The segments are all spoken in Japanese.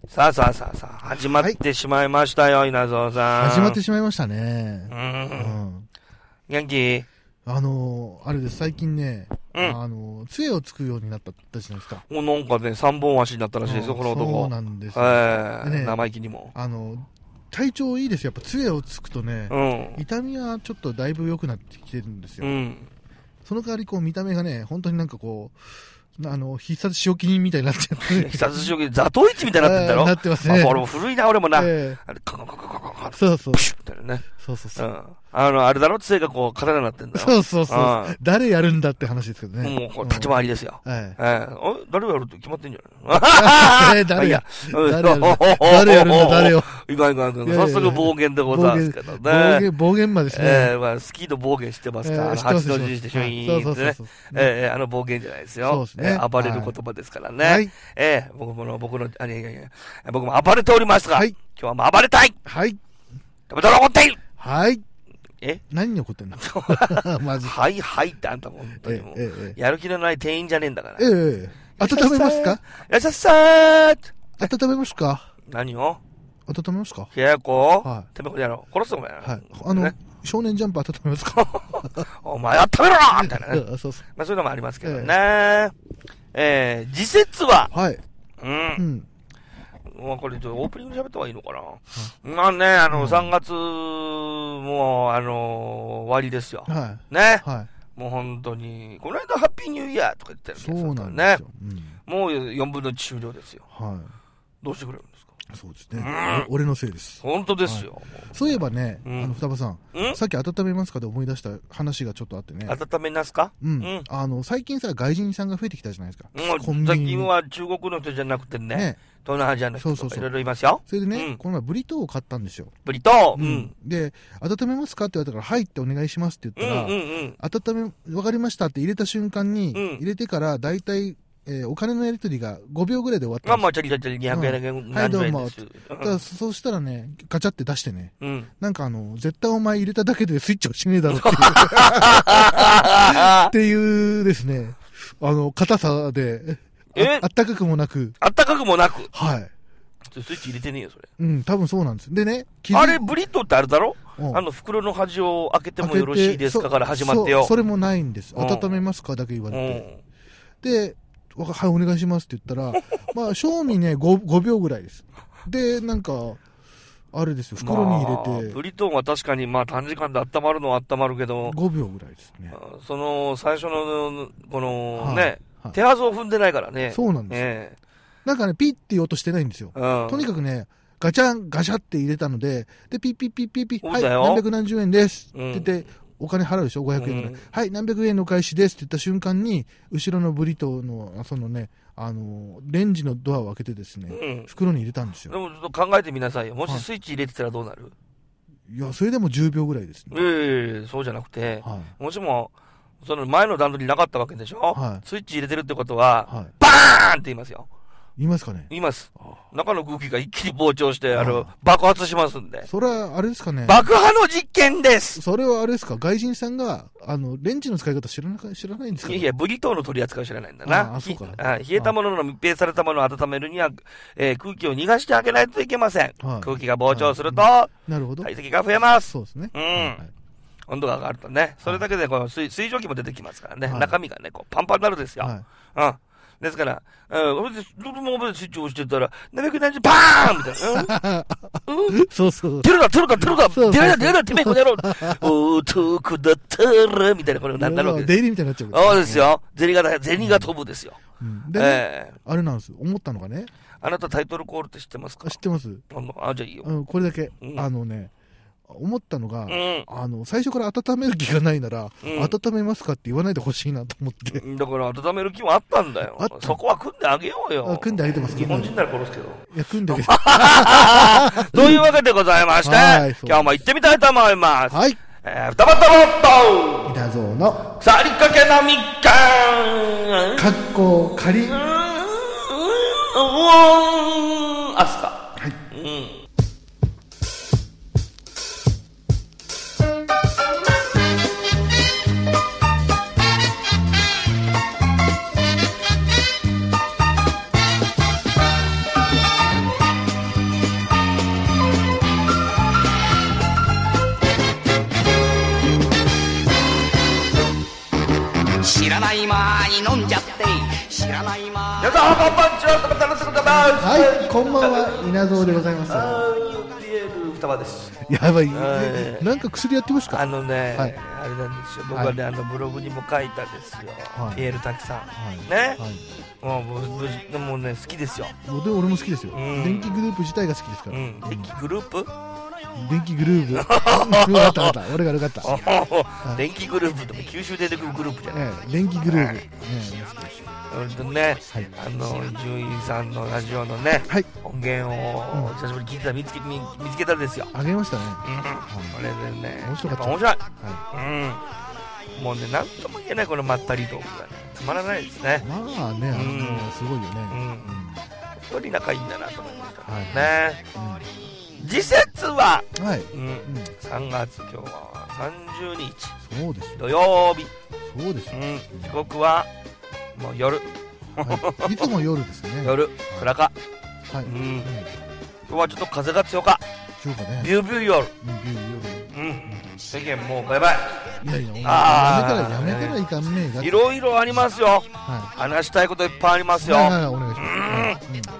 さあ、始まってしまいましたよ、稲造さん。 始まってしまいましたね。 元気？ あれです、最近ね、杖をつくようになったじゃないですか。 もうなんかね、3本足になったらしいですよ、この男。 そうなんですよ。 ね、生意気にも。 体調いいですよ。やっぱ杖をつくとね、痛みはちょっとだいぶ良くなってきてるんですよ。その代わりこう見た目がね、本当になんかこう、必殺仕置き人みたいになっちゃって。 必殺仕置き人、ザトウイチみたいになってんだろ？ なってますね。 俺も古いな、俺もな。 そうそう。 プシュッみたいなね。 そうそうそう。 あれだろ？杖がこう、刀になってんだよ。 そう。誰やるんだって話ですけどね。 もう、これ立ち回りですよ。誰がやるって決まってんじゃない誰やるんだ、誰よ。 いかん。早速暴言でございますけどね。 暴言まですね。 スキーの暴言知ってますか？八の字してシュイーンってね。暴言じゃないですよ。 そうですね。 暴れる言葉ですからね。僕も暴れておりますが、今日はもう暴れたい！ はい。 食べたら怒っている！ はい。何に怒ってんの？ まず。はいってあんたも本当にもう。やる気のない店員じゃねえんだから。 温めますか？ やさっさー！ 温めますか？ 何を？ 温めますか？ 冷ややっこ？てめえこれやろ。殺すぞお前。 少年ジャンプ温めますか？ お前温めろなみたいなね。 そういうのもありますけどね。次節は、これちょっとオープニングで喋った方がいいのかな。まあね、3月も終わりですよ。ね。もう本当に、この間ハッピーニューイヤーとか言ってたよね。 そうなんですよ。 もう4分の1終了ですよ。どうしてくれるんですか？ そうですね。俺のせいです。 本当ですよ。 そういえばね、双葉さん、さっき温めますかで思い出した話がちょっとあってね。 温めますか？ 最近さ、外人さんが増えてきたじゃないですか。 最近は中国の人じゃなくてね、東南アジアの人とかいろいろいますよ。 それでね、この前ブリトーを買ったんですよ。 ブリトー？ で、温めますかって言われたから、はいってお願いしますって言ったら、わかりましたって入れた瞬間に、入れてからだいたいお金のやり取りが5秒ぐらいで終わったんです。 まあ、チャリ200円だけはい、どうも。そうしたらね、ガチャって出してね、なんか絶対お前入れただけでスイッチをしねえだろっていう、っていうですね、硬さで、あったかくもなく。 あったかくもなく？ はい。 スイッチ入れてねえよ、それ。 多分そうなんです。でね、 あれ、ブリトーってあれだろ？袋の端を開けてもよろしいですかから始まってよ。 それもないんです。温めますかだけ言われて。で、はい、お願いしますって言ったら、まあ、賞味ね、5秒ぐらいです。で、なんか、あれですよ、袋に入れて。 ブリトーは確かに、まあ、短時間で温まるのは温まるけど、 5秒ぐらいですね。 最初の、この、ね、手はずを踏んでないからね。 そうなんですよ。なんかね、ピッって言おうとしてないんですよ。とにかくね、ガチャって入れたので、で、ピッ、はい、何百何十円です。って言って、お金払うでしょ ?500 円ぐらい。はい、何百円の返しですって言った瞬間に、後ろのブリトーの、そのね、レンジのドアを開けてですね、袋に入れたんですよ。 でもちょっと考えてみなさいよ。もしスイッチ入れてたらどうなる？ いや、それでも10秒ぐらいですね。そうじゃなくて、もしも、その前の段取りなかったわけでしょ？スイッチ入れてるってことは、バーンって言いますよ。 言いますかね？ 言います。中の空気が一気に膨張して、爆発しますんで。 それは、あれですかね。 爆破の実験です！ それはあれですか？外人さんが、レンジの使い方知らないんですか？ いや、ブリトーの取り扱い知らないんだな。冷えたものの密閉されたものを温めるには、空気を逃がしてあげないといけません。空気が膨張すると、体積が増えます。 そうですね。 温度が上がるとね、それだけでこの水蒸気も出てきますからね、中身がね、こうパンパンになるんですよ。ですから、スイッチを押してたら、何百何十、バーンみたいな。 そう。 出るなてめえこの野郎遠くだったら、みたいな、これなんだろう。 デイリーみたいになっちゃう。 そうですよ。銭が飛ぶですよ。 で、あれなんです。思ったのがね。 あなたタイトルコールって知ってますか？ 知ってます。 じゃあいいよ。 これだけ。思ったのが、最初から温める気がないなら、温めますかって言わないでほしいなと思って。 だから温める気もあったんだよ。そこは組んであげようよ。 組んであげてます。 日本人なら殺すけど。 いや、組んであげて。 というわけでございまして、今日も行ってみたいと思います。 はい。 二葉と稲造の腐りかけのみかん。 かっこ仮。 アスカ。 はい。 こんばんちは、 はい、こんばんは、稲造でございます。 双葉です。 やばい、なんか薬やってますか？ あれなんですよ、僕はね、ブログにも書いたんですよ、ピエール滝さん、ね、もうね、好きですよ。 俺も好きですよ。電気グループ自体が好きですから。 電気グループ？ 電気グループ。わかった、俺が悪かった。 電気グループでも九州出てくるグループじゃない。 電気グループ。 ね、獣医さんのラジオのね、音源を久しぶりに聞いてた見つけたんですよ。 あげましたね。 これでね、 面白かった。 面白い。もうね、なんとも言えないこのまったりトークがね、たまらないですね。 まあね、すごいよね。 本当に仲いいんだなと思いましたね。次節は3月、今日は30日、 そうです土曜日。 そうです。 時刻はもう夜。 いつも夜ですね。 夜、暗か。今日はちょっと風が強か。ビュービュー夜。世間もうバイバイ。 いやいや、やめたらいかんねえ。 いろいろありますよ。話したいこといっぱいありますよ。 お願いします。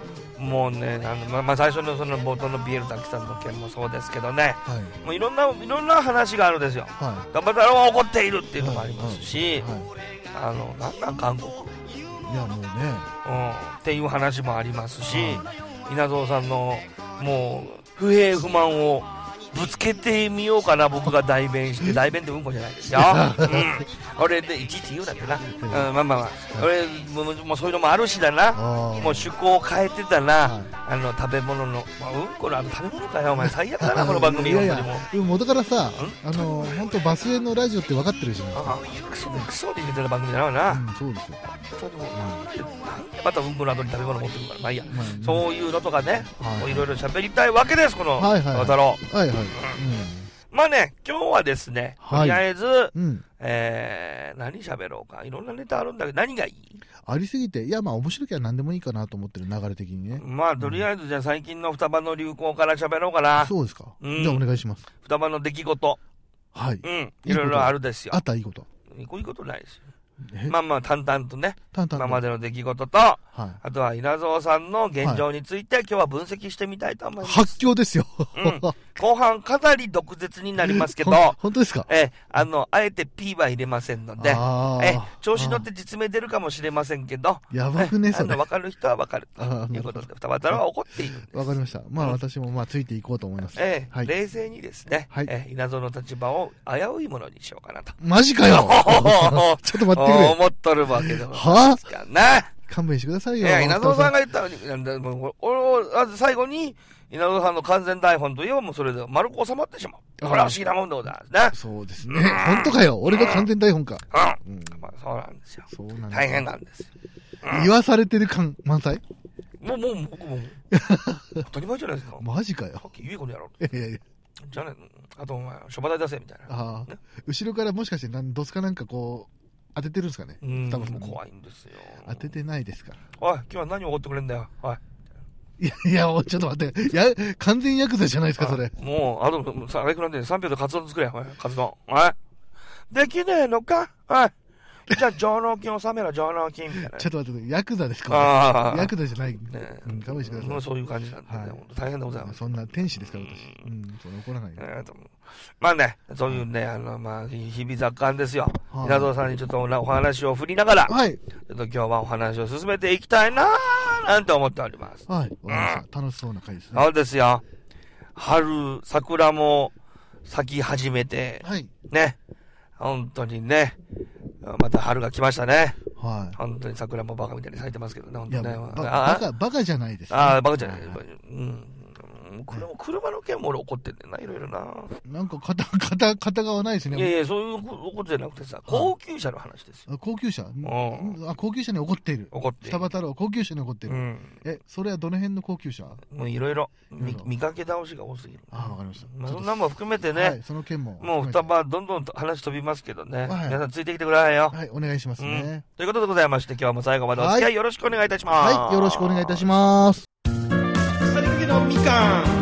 もうね、最初のその冒頭のビエル滝さんの件もそうですけどね、もういろんな話があるんですよ。頑張ったらは怒っているっていうのもありますし、なん韓国、 いやもうね、 っていう話もありますし、稲造さんのもう不平不満をぶつけてみようかな、僕が代弁して。代弁ってうんこじゃないですよ。俺でいちいち言うなってな。俺もうそういうのもあるしだな。もう趣向を変えてたな。食べ物の、うんこの食べ物かよ、お前最悪だなこの番組。 本当にもう元からさ、本当バスへのラジオって分かってるじゃないですか。 クソで入れてる番組だな。 そうですよ。 またうんこの後に食べ物持ってくるから、まあいいや。そういうのとかね、いろいろ喋りたいわけです、この太郎。まあね、今日はですね、とりあえず何喋ろうか、いろんなネタあるんだけど、何がいい？ ありすぎて、いやまあ面白きゃ何でもいいかなと思ってる、流れ的にね。 まあとりあえずじゃあ最近の双葉の流行から喋ろうかな。 そうですか。じゃあお願いします。 双葉の出来事。いろいろあるですよ。 あったいいこと。 いいことないですよ。まあまあ淡々とね、今までの出来事と、あとは稲造さんの現状について今日は分析してみたいと思います。 発狂ですよ。 後半かなり毒舌になりますけど、 本当ですか？ あえて P は入れませんので、調子乗って実名出るかもしれませんけど、 やばくね、それ。 分かる人は分かるということで、双葉太郎は怒っているんです。 わかりました。まあ私もついていこうと思います。 冷静にですね、稲造の立場を危ういものにしようかなと。 マジかよ。ちょっと待ってくれ。 思っとるわけでもないですからね。 勘弁してくださいよ。 稲造さんが言ったように、俺最後に稲造さんの完全台本といえばもうそれで丸く収まってしまう。これは不思議なもんでございますね。 そうですね。本当かよ。俺が完全台本か。 そうなんですよ。大変なんですよ。 言わされてる感満載。 僕も当たり前じゃないですか。 マジかよ。 さっき言えこの野郎。 いやいや。 じゃあね、あとお前諸場代出せみたいな。 後ろからもしかしてドスかなんかこう当ててるんですかね。 多分怖いんですよ。 当ててないですから。 おい、今日は何を怒ってくれんだよ。おい。 いや、ちょっと待って。完全ヤクザじゃないですか、それ。 もう、あれくらいで3秒でカツ丼作れ。おい、カツ丼。おい。できねえのか？おい。じゃあ、上納金納めろ、上納金みたいな。 ちょっと待って、ヤクザですか？ヤクザじゃない。勘弁してください。 もうそういう感じなんで、大変でございます。 そんな天使ですから、私。そんな怒らない。 まあね、そういうね、日々雑感ですよ。稲造さんにちょっとお話を振りながら、ちょっと今日はお話を進めていきたいなーなんて思っております。 はい、わかりました。楽しそうな回ですね。 そうですよ。春、桜も咲き始めて、ね、本当にね、また春が来ましたね。本当に桜もバカみたいに咲いてますけどね、本当ね。 バカじゃないです。 バカじゃない。車の件も俺怒ってんねんな、いろいろな。 なんか片側ないですね。 いや、そういうことじゃなくてさ、高級車の話ですよ。 高級車？高級車に怒っている。双葉太郎、高級車に怒っている。それはどの辺の高級車？ もういろいろ。見かけ倒しが多すぎる。 わかりました。 そんなも含めてね、 その件も。 もう双葉どんどん話飛びますけどね。皆さんついてきてくださいよ。 はい、お願いしますね。 ということでございまして、今日も最後までお付き合いよろしくお願いいたします。 はい、よろしくお願いいたします。 腐りかけのみかん。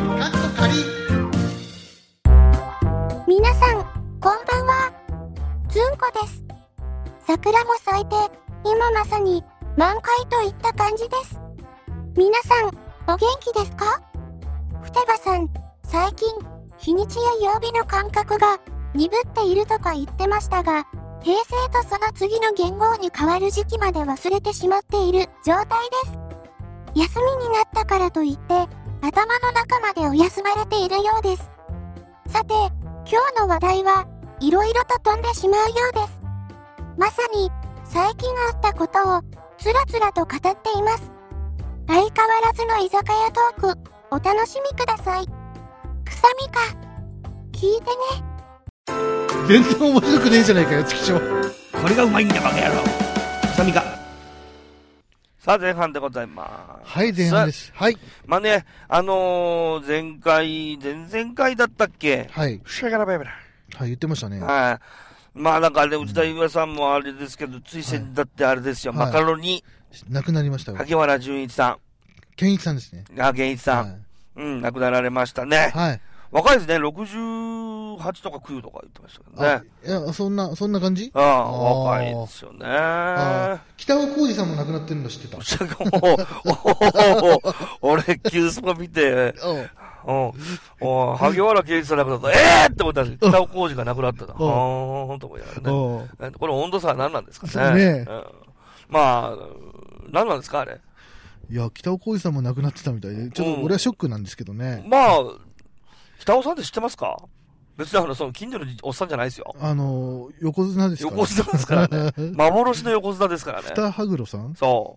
皆さん、こんばんは。ずんこです。桜も咲いて、今まさに満開といった感じです。皆さん、お元気ですか？双葉さん、最近、日にちや曜日の感覚が鈍っているとか言ってましたが、平成とその次の元号に変わる時期まで忘れてしまっている状態です。休みになったからといって、頭の中までお休まれているようです。さて、今日の話題はいろいろと飛んでしまうようです。まさに、最近あったことをつらつらと語っています。相変わらずの居酒屋トーク、お楽しみください。臭みか。聞いてね。 全然面白くねえじゃないかよ、チキショー。これがうまいんだ、バカ野郎。臭みか。さあ、前半でございます。 はい、前半です。はい。 まあね、前々回だったっけ？ はい。 シャガラベベラ。 はい、言ってましたね。 はい。まあなんかね、内田裕也さんもあれですけど、つい先だってあれですよ、マカロニ。 亡くなりましたよ。 萩原純一さん。 健一さんですね。 健一さん。亡くなられましたね。 はい。 若いですね、68とか9とか言ってましたけどね。 いや、そんな感じ？ 若いですよね。 北尾浩二さんも亡くなってるの知ってた？ 俺、急スパ見て、萩原健一さん亡くなった。って思ったんですけど、北尾浩二が亡くなったと。と思いながらね。これ温度差は何なんですかね。 そうね。 まあ、何なんですか、あれ。 いや、北尾浩二さんも亡くなってたみたいで、ちょっと俺はショックなんですけどね。 まあ、北尾さんって知ってますか？別にその近所のおっさんじゃないですよ。 横綱ですからね。 横綱ですからね。幻の横綱ですからね。 北羽黒さん？ そう。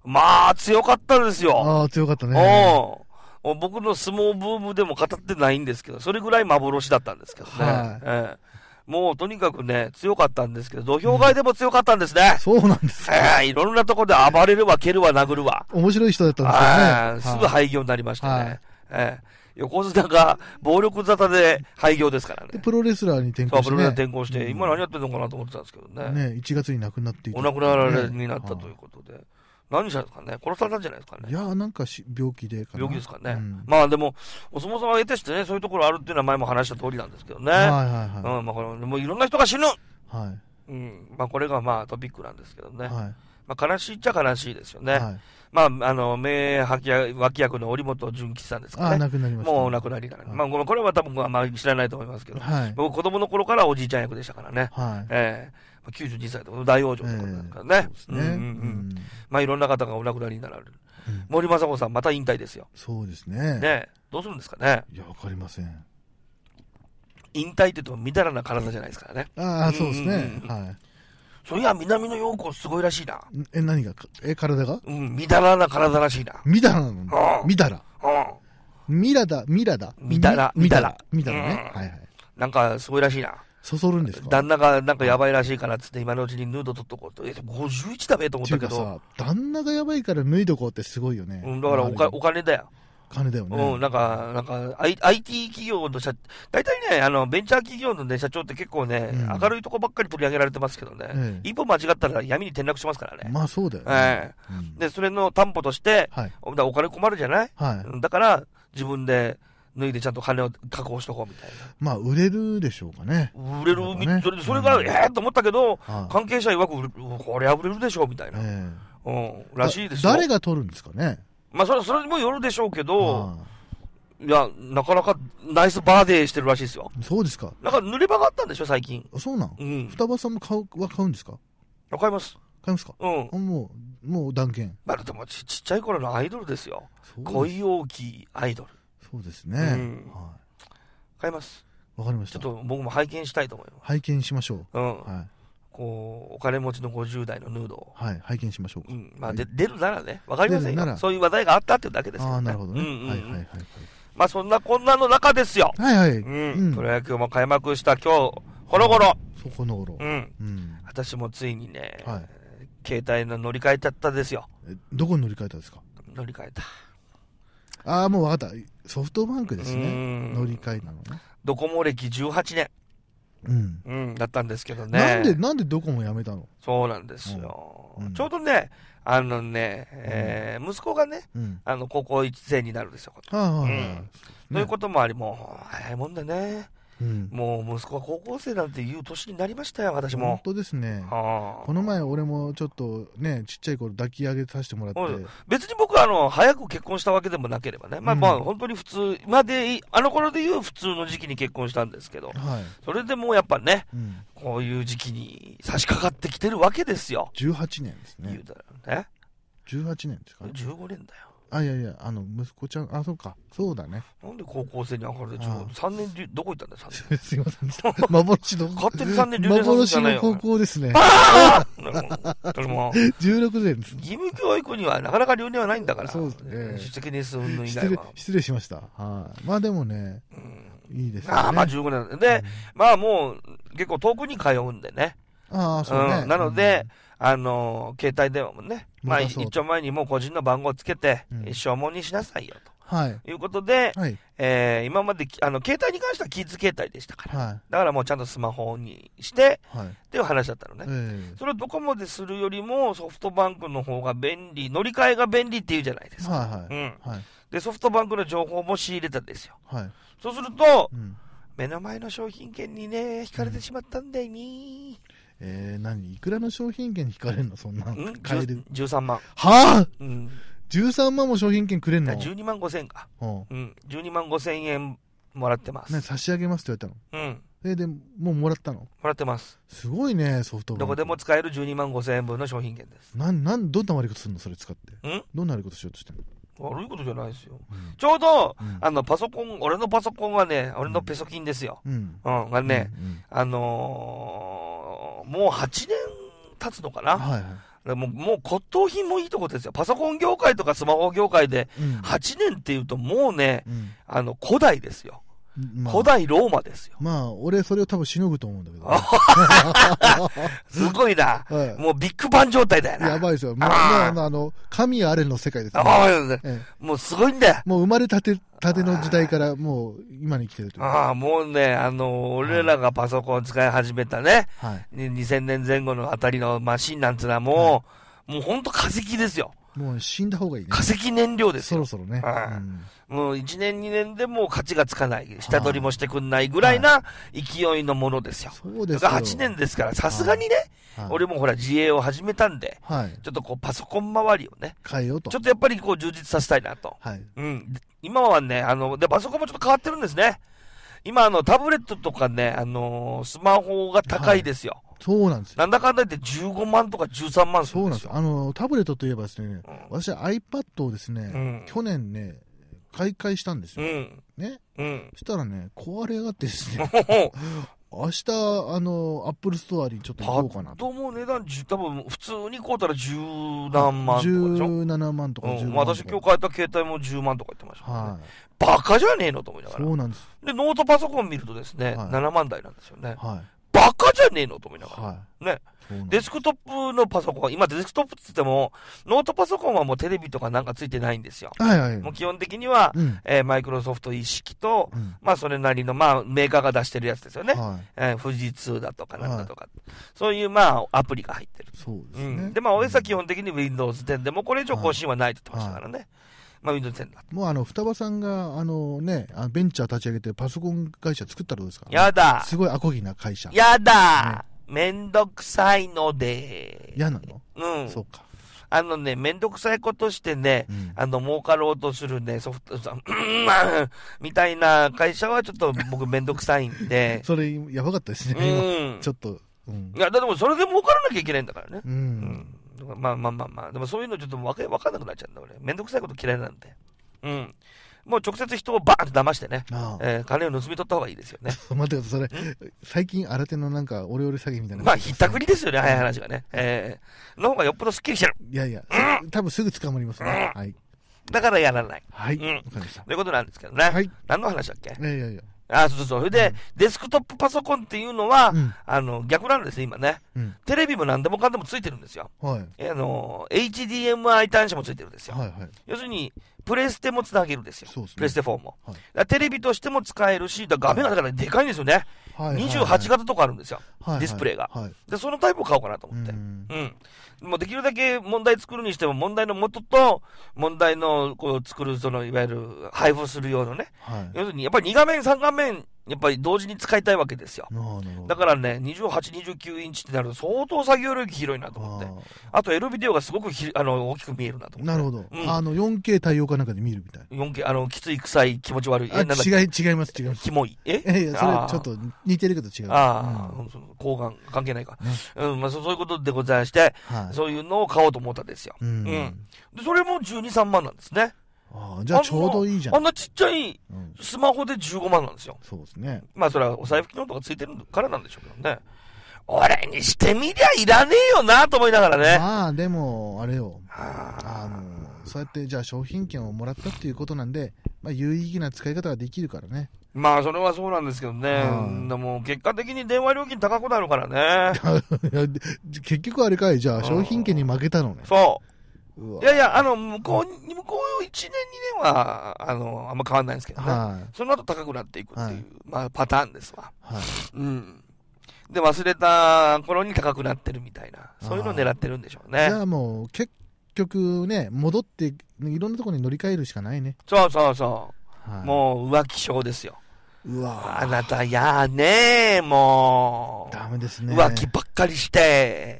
まあ、強かったですよ。 強かったね。 僕の相撲ブームでも語ってないんですけど、それぐらい幻だったんですけどね。もうとにかくね、強かったんですけど、土俵外でも強かったんですね。 そうなんですいろんなところで暴れるわ、蹴るわ、殴るわ。 面白い人だったんですよね。 すぐ廃業になりましたね。横綱が暴力沙汰で廃業ですからね。 プロレスラーに転向して。 プロレスラー転向して、今何やってんのかなと思ってたんですけどね。 1月に亡くなっていた。 お亡くなられになったということで。何したんですかね？殺されたんじゃないですかね？ いや、なんか病気で病気ですかね。まあでも、お相撲さんは得てしてね、そういうところあるっていうのは前も話した通りなんですけどね。まあこれ、もういろんな人が死ぬ。まあこれがまあトピックなんですけどね。まあ悲しいっちゃ悲しいですよね。まあ、名脇役の織本純吉さんですかね。 亡くなりました。 もうお亡くなりになる。まあ、これは多分あんまり知らないと思いますけど、僕子供の頃からおじいちゃん役でしたからね。92歳と大往生ってことですからね。まあ、いろんな方がお亡くなりになられる。森昌子さん、また引退ですよ。 そうですね。 ね、どうするんですかね。 いや、わかりません。 引退って言うと、みだらな体じゃないですからね。 そうですね。はい。 そういや、南野陽子すごいらしいな。 何が体が？ みだらな体らしいな。 みだらなの？みだら。みだら。みだらね。はいはい。 なんか、すごいらしいな。 そそるんですか？ 旦那がなんかやばいらしいからっつって今のうちにヌード取っとこうと。51だべと思ったけど。 旦那がやばいから脱いどこうってすごいよね。 だからお金だよ。 金だよね。 なんか、IT 企業の大体ね、ベンチャー企業のね、社長って結構ね、明るいとこばっかり取り上げられてますけどね、一歩間違ったら闇に転落しますからね。 まあそうだよね。 で、それの担保として、お金困るじゃない？だから、自分で脱いでちゃんと金を確保しとこうみたいな。 まあ、売れるでしょうかね。 売れる、それが、と思ったけど、関係者曰く、これは売れるでしょうみたいな。らしいですよ。 誰が取るんですかね。 まあ、それにもよるでしょうけど、いや、なかなかナイスバーデーしてるらしいですよ。 そうですか。 なんか濡れ場があったんでしょ、最近。 そうなん？双葉さんも買うんですか？ 買います。 買いますか？もう断言。 まあ、でもちっちゃい頃のアイドルですよ。恋大きいアイドル。 そうですね。 買います。 わかりました。 ちょっと僕も拝見したいと思います。 拝見しましょう。 お金持ちの50代のヌードを。 拝見しましょう。 まあ、出るならね、わかりませんよ。そういう話題があったっていうだけですよね。 なるほどね。 まあ、そんなこんなの中ですよ。プロ野球も開幕した今日、この頃。 この頃。 私もついにね、携帯の乗り換えちゃったですよ。 どこに乗り換えたんですか？ 乗り換えた。もうわかった。ソフトバンクですね。乗り換えなのね。 ドコモ歴18年。だったんですけどね。 なんでドコモ辞めたの？ そうなんですよ。ちょうどね、息子がね、高校1年になるんですよ。そういうこともあり、もう、早いもんでね。 もう息子は高校生なんていう年になりましたよ、私も。 本当ですね。この前俺もちょっとね、ちっちゃい頃抱き上げさせてもらって。 別に僕は早く結婚したわけでもなければね。まあ本当に普通、あの頃でいう普通の時期に結婚したんですけど、それでもやっぱね、こういう時期に差し掛かってきてるわけですよ。 18年ですね。 言うたらね。 18年ですかね。 15年だよ。 いや、息子ちゃん、そうか。そうだね。 なんで高校生に上がるで3年、どこ行ったんだよ、3年。 すいませんでした。幻の。 勝手に3年留年させんじゃないよ。 幻の高校ですね。16年です。 義務教育にはなかなか留年はないんだから。 そうですね。 出席年数云々以外は。 失礼しました。まあでもね、いいですね。 まあ15年。で、まあもう結構遠くに通うんでね。 そうね。 なので、携帯電話もね、まあ一丁前にもう個人の番号をつけて、消耗にしなさいよと。いうことで、今まで、携帯に関してはキッズ携帯でしたから。だからもうちゃんとスマホにして、っていう話だったのね。それをドコモでするよりもソフトバンクの方が便利、乗り換えが便利っていうじゃないですか。で、ソフトバンクの情報も仕入れたんですよ。そうすると、目の前の商品券にね、引かれてしまったんだよね。 いくらの商品券に引かれるのそんな買える。 13万。 はぁ13万も商品券くれんの ?12 万5千円か。12万5千円もらってます。 差し上げますって言われたの？で、もうもらったの？もらってます。 すごいね、ソフトバンク。 どこでも使える12万5千円分の商品券です。 どんな悪いことするのそれ使って。どんな悪いことしようとしてんの？ 悪いことじゃないですよ。ちょうど、パソコン、俺のパソコンはね、俺のペソキンですよ。がね、もう8年経つのかな。もう骨董品もいいとこですよ。パソコン業界とかスマホ業界で8年っていうともうね、古代ですよ。古代ローマですよ。 俺それを多分しのぐと思うんだけど。 すごいな。もうビッグバン状態だよな。 やばいですよ。神あれの世界ですね。もうすごいんだよ。 もう生まれたての時代からもう今に来てるという。 もうね、俺らがパソコンを使い始めたね、2000年前後のあたりのマシンなんつうのはもうほんと化石ですよ。 もう死んだ方がいいね。 化石燃料ですよ。 そろそろね。 もう1年2年でもう価値がつかない。下取りもしてくんないぐらいな勢いのものですよ。 そうですよ。 8年ですから、さすがにね、俺もほら自営を始めたんで、ちょっとこうパソコン周りをね、 変えようと。 ちょっとやっぱりこう充実させたいなと。今はね、で、パソコンもちょっと変わってるんですね。今タブレットとかね、スマホが高いですよ。 そうなんですよ。 なんだかんだ言って15万とか13万するんですよ。 そうなんですよ。タブレットといえばですね、私は iPad をですね、去年ね、買い替えしたんですよ。ね。そしたらね、壊れやがってですね。明日、アップルストアにちょっと行こうかなと。 も値段、多分、普通に買うたら10何万とかでしょ ?17 万とか10万とか。 私今日買えた携帯も10万とか言ってましたね。バカじゃねえのと思いながら。 そうなんです。 で、ノートパソコン見るとですね、7万台なんですよね。バカじゃねえのと思いながら。ね。デスクトップのパソコン、今デスクトップって言っても、ノートパソコンはもうテレビとかなんかついてないんですよ。もう基本的には、マイクロソフト一式と、まあそれなりの、まあメーカーが出してるやつですよね。富士通だとかなんだとか。そういうまあアプリが入ってる。 そうですね。 で、まあ OS は基本的に Windows 10でもこれ以上更新はないって言ってましたからね。まあ Windows 10だ。 もう双葉さんが、ベンチャー立ち上げてパソコン会社作ったらどうですか？ やだ。 すごいアコギな会社。 やだ。めんどくさいので。 嫌なの？そうか。 めんどくさいことしてね、儲かろうとするね、ソフト、みたいな会社はちょっと僕めんどくさいんで。 それ、やばかったですね。ちょっと。 いや、でもそれで儲からなきゃいけないんだからね。まあ。でもそういうのちょっとわかんなくなっちゃうんだ、俺。めんどくさいこと嫌いなんで。もう直接人をバーンと騙してね、金を盗み取った方がいいですよね。 待ってください、それ、最近新手のなんか、オレオレ詐欺みたいな。 まあ、ひったくりですよね、早い話がね。の方がよっぽどスッキリしてる。 いやいや、多分すぐ捕まりますね。はい。 だからやらない。 はい。わかりました。 ということなんですけどね。はい。何の話だっけ？ いやいや。 そう。それで、デスクトップパソコンっていうのは、逆なんですね、今ね。テレビも何でもかんでもついてるんですよ。HDMI 端子もついてるんですよ。要するに、プレステもつなげるんですよ。プレステ4も。テレビとしても使えるし、画面がだからでかいんですよね。28型とかあるんですよ。ディスプレイが。で、そのタイプを買おうかなと思って。もうできるだけ問題作るにしても、問題の元と、問題のこう作る、いわゆる配布する用のね。要するに、やっぱり2画面、3画面やっぱり同時に使いたいわけですよ。だからね、28、29インチってなると相当作業領域広いなと思って。あと L ビデオがすごく大きく見えるなと思って。 なるほど。4K 対応かなんかで見るみたいな。 4K、きつい、臭い、気持ち悪い。 違います、違います。 キモい。 それちょっと似てるけど違う。 抗がん、関係ないか。まあそういうことでございまして、そういうのを買おうと思ったんですよ。で、それも12、3万なんですね。 じゃあちょうどいいじゃん。 あんなちっちゃいスマホで15万なんですよ。 そうですね。 まあそれはお財布機能とかついてるからなんでしょうけどね。俺にしてみりゃいらねえよなと思いながらね。 まあでも、あれよ。そうやってじゃあ商品券をもらったっていうことなんで、まあ有意義な使い方ができるからね。 まあそれはそうなんですけどね。でも結果的に電話料金高くなるからね。 結局あれかい、じゃあ商品券に負けたのね。 そう。いやいや、向こう1年、2年は、あんま変わんないんですけどね。その後高くなっていくっていう、まあ、パターンですわ。で、忘れた頃に高くなってるみたいな、そういうのを狙ってるんでしょうね。 じゃあもう、結局ね、戻って、いろんなところに乗り換えるしかないね。 そうそうそう。もう、浮気症ですよ。あなた、やねえ、もう。 ダメですね。 浮気ばっかりして。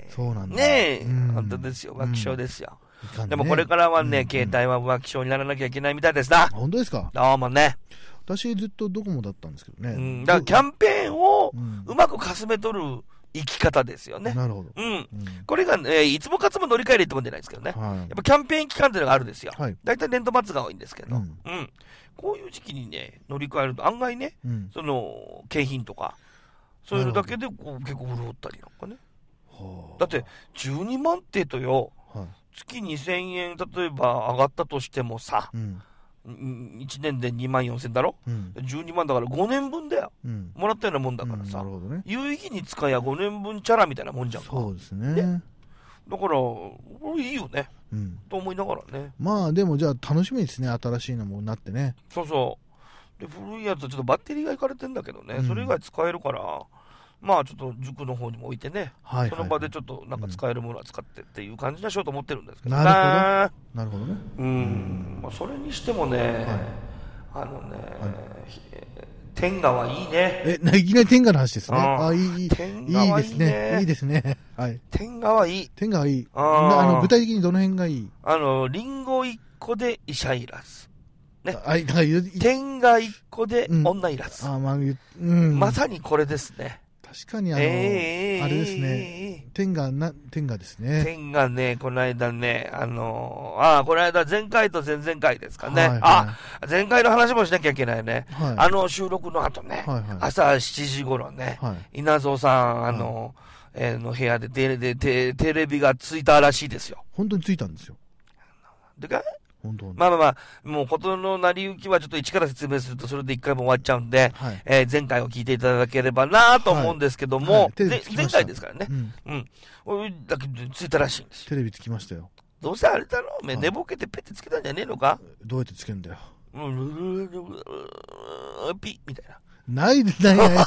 そうなんだ。 ねえ。本当ですよ、浮気症ですよ。でもこれからはね、携帯は浮気症にならなきゃいけないみたいですな。 本当ですか？ どうもね。 私ずっとドコモだったんですけどね。 だからキャンペーンをうまくかすめ取る生き方ですよね。 なるほど。 これが、いつもかつも乗り換えるってもんじゃないですけどね。やっぱキャンペーン期間っていうのがあるんですよ。だいたい年度末が多いんですけど。こういう時期にね、乗り換えると案外ね、その、景品とか、そういうのだけでこう結構潤ったりなんかね。だって、12万ってとよ、月2000円、例えば上がったとしてもさ、1年で2万4000だろ、12万だから5年分だよ、もらったようなもんだからさ、有意義に使えや5年分チャラみたいなもんじゃんか。 そうですね。 だから、いいよね、と思いながらね。 まあでもじゃあ楽しみですね、新しいのもなってね。 そうそう。で、古いやつはちょっとバッテリーがいかれてんだけどね、それ以外使えるから、まあちょっと塾の方にも置いてね、その場でちょっとなんか使えるものは使ってっていう感じにしようと思ってるんですけどね。 なるほどね。 まあそれにしてもね、天下はいいね。 いきなり天下の話ですね。いいですね。いいですね。 天下はいい。 天下はいい。具体的にどの辺がいい？ リンゴ1個で医者いらず。ね。天下1個で女いらず。まさにこれですね。 確かにあれですね。天下ですね。 天下ね、この間ね、この間前回と前々回ですかね。前回の話もしなきゃいけないね。収録の後ね、朝7時頃ね、稲造さん、の部屋でテレビがついたらしいですよ。 本当についたんですよ。 でかい？まあ、もうことの成り行きはちょっと一から説明するとそれで一回も終わっちゃうんで、前回を聞いていただければなと思うんですけども、前回ですからね。だけどついたらしいんですよ。 テレビつきましたよ。 どうせあれだろ、寝ぼけてペッてつけたんじゃねえのか？ どうやってつけんだよ。 ピみたいな。 ない。あれ